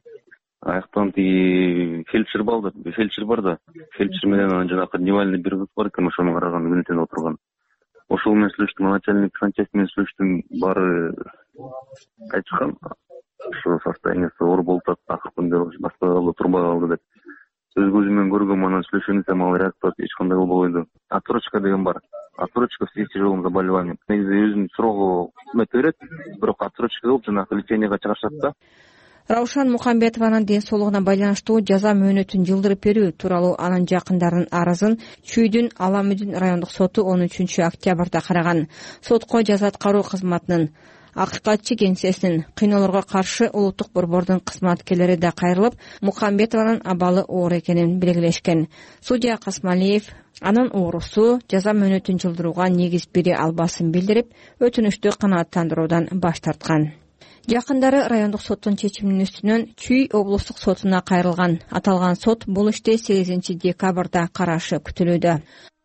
Аяктан фельдшер бар да. Фельдшер менен анан жанагы дневальный бир кыз бар экен, ошону караган бөлүнтөнүп отурган. Ошол менен сүйлөштүм, начальник санчасти менен сүйлөштүм, баары айтышкан. Ошо состояниясы оор болуп атат, акыркы күндөрү баспай калды, турбай калды деп. Өз көзүмөн көргөм, анан сүйлөшкөндө ал реакция эч кандай болбой койду. Отсрочка деген бар. Отсрочка с тяжелым заболеванием. Негизи өзүнүн срогу өтө берет, бирок отсрочка болуп жанагы леченияга чыгарышат да.
Раушан Мухамбетованын ден соолугуна байланыштуу жаза мөөнөтүн жылдырып берүү тууралуу анын жакындарынын арызын Чүйдүн Аламүдүн райондук соту 13 октябрда караган. Сотко жаза аткаруу кызматынын акыйкатчы кеңсесинин кыйноолорго каршы улуттук борбордун кызматкерлери да кайрылып, Мухамбетованын абалы оор экенин белгилешкен. Судья Касмалиев анын оорусу жаза мөөнөтүн жылдырууга негиз бере албасын билдирип, өтүнүштү канааттандыруудан баш тарткан. Жакындары райондук соттун чечиминин үстүнөн Чүй облустук сотуна кайрылган. Аталган сот бул иште 8 декабрда карашы күтүлүүдө.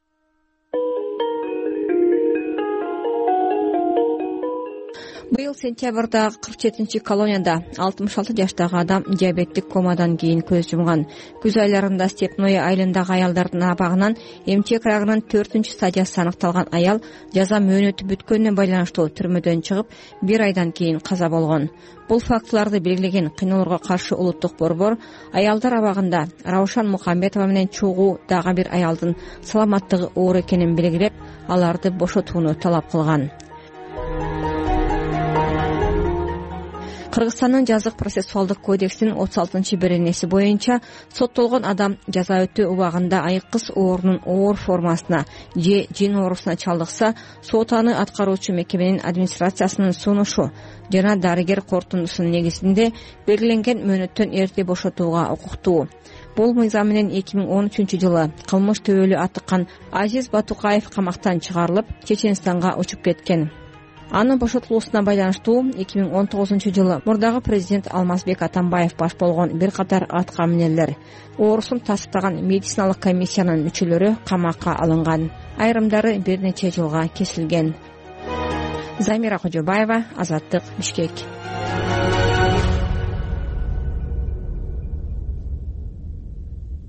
Быйыл сентябрда 47 колонияда 66 жаштагы адам диабеттик комадан кийин көз жумган. Күз айларында Степное айылындагы аялдардын абагынан эмчек рагынын 4-стадиясы аныкталган аял жаза мөөнөтү бүткөнүнө байланыштуу түрмөдөн чыгып 1 айдан кийин каза болгон. Бул фактыларды белгилеген кыйноолорго каршы улуттук борбор аялдар абагында Раушан Мухамбетова менен чогуу дагы бир аялдын саламаттыгы оор экенин белгилеп, аларды бошотууну талап кылган. Кыргызстандын жазык процессуалдык кодексинин 36-беренеси боюнча соттолгон адам жаза өтүү убагында айкыз оорунун оор формасына же жин оорусуна чалдыкса, сот аны аткаруучу мекеменин администрациясынын сунушу жана дарыгер корутундусунун негизинде белгиленген мөөнөттөн эрте бошотууга укуктуу. Бул мыйзам менен 2013 жылы кылмыш төбөлү атыккан Азиз Батукаев камактан чыгарылып, Чеченстанга учуп кеткен. Анын бошотулуусуна байланыштуу 2019 жылы мурдагы президент Алмазбек Атамбаев баш болгон бир катар аткаминерлер оорусун тастыктаган медициналык комиссиянын мүчөлөрү камакка алынган. Айрымдары бир нече жылга кесилген. Замира Кожобаева, Азаттык, Бишкек.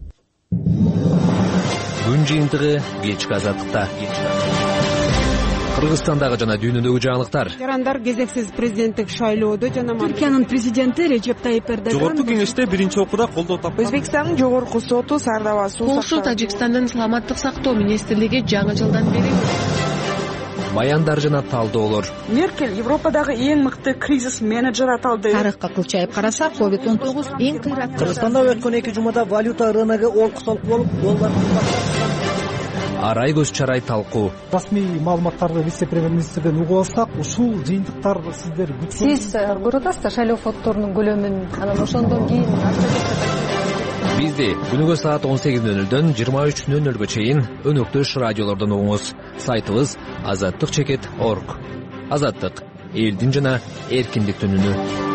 Күн жыйынтыгы кечки Азаттыкта.
Кыргызстандагы жана дүйнөдөгү жаңылыктар.
Жарандар кезексиз президенттик шайлоодо жана
Түркиянын президенти Режеп Тайип Эрдоган
Жогорку кеңеште биринчи окууда колдоо тапкан.
Өзбекстандын жогорку соту Сардава суу
Полша Тажикстандын саламаттык сактоо министрлиги жаңы жылдан бери
Баяндар жана талдоолор.
Меркель Европадагы эң мыкты кризис менеджер аталды.
Тарыхка кылчайып карасак, COVID-19 эң кыйрат.
Кыргызстанда өткөн 2 жумада валюта рыногу олкутолук болуп, доллар
Арай көз чарай талкуу.
Расмий маалыматтарды вице-премьер-министрден угуп алсак, ушул жыйынтыктар сиздер
Сиз көрүп атасыздар шайлоо фонддорунун көлөмүн, анан ошондон кийин
Бизди күнүгө саат 18:00дөн 23:00га чейин өнөктөш радиолордон угуңуз. Сайтыбыз azattik.org. Азаттык — элдин жана эркиндиктин үнү.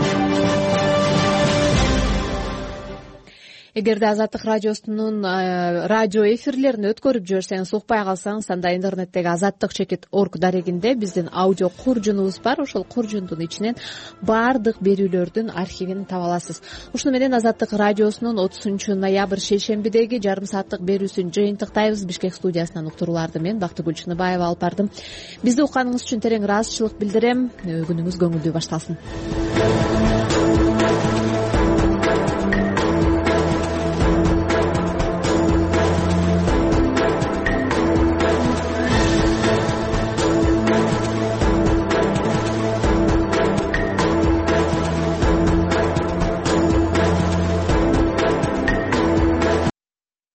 Эгерде Азаттык радиосунун радио эфирлерин өткөрүп жиберсеңиз, укпай калсаңыз, анда интернеттеги azattik.org дарегинде биздин аудио куржунубуз бар. Ошол куржундун ичинен баардык берүүлөрдүн архивин таба аласыз. Ушуну менен Азаттык радиосунун 30 ноябрь шейшембидеги жарым сааттык берүүсүн жыйынтыктайбыз. Бишкек студиясынан уктурууларды мен Бактыгүл Чыныбаева алып бардым. Бизди укканыңыз үчүн терең ыраазычылык билдирем. Күнүңүз көңүлдүү башталсын.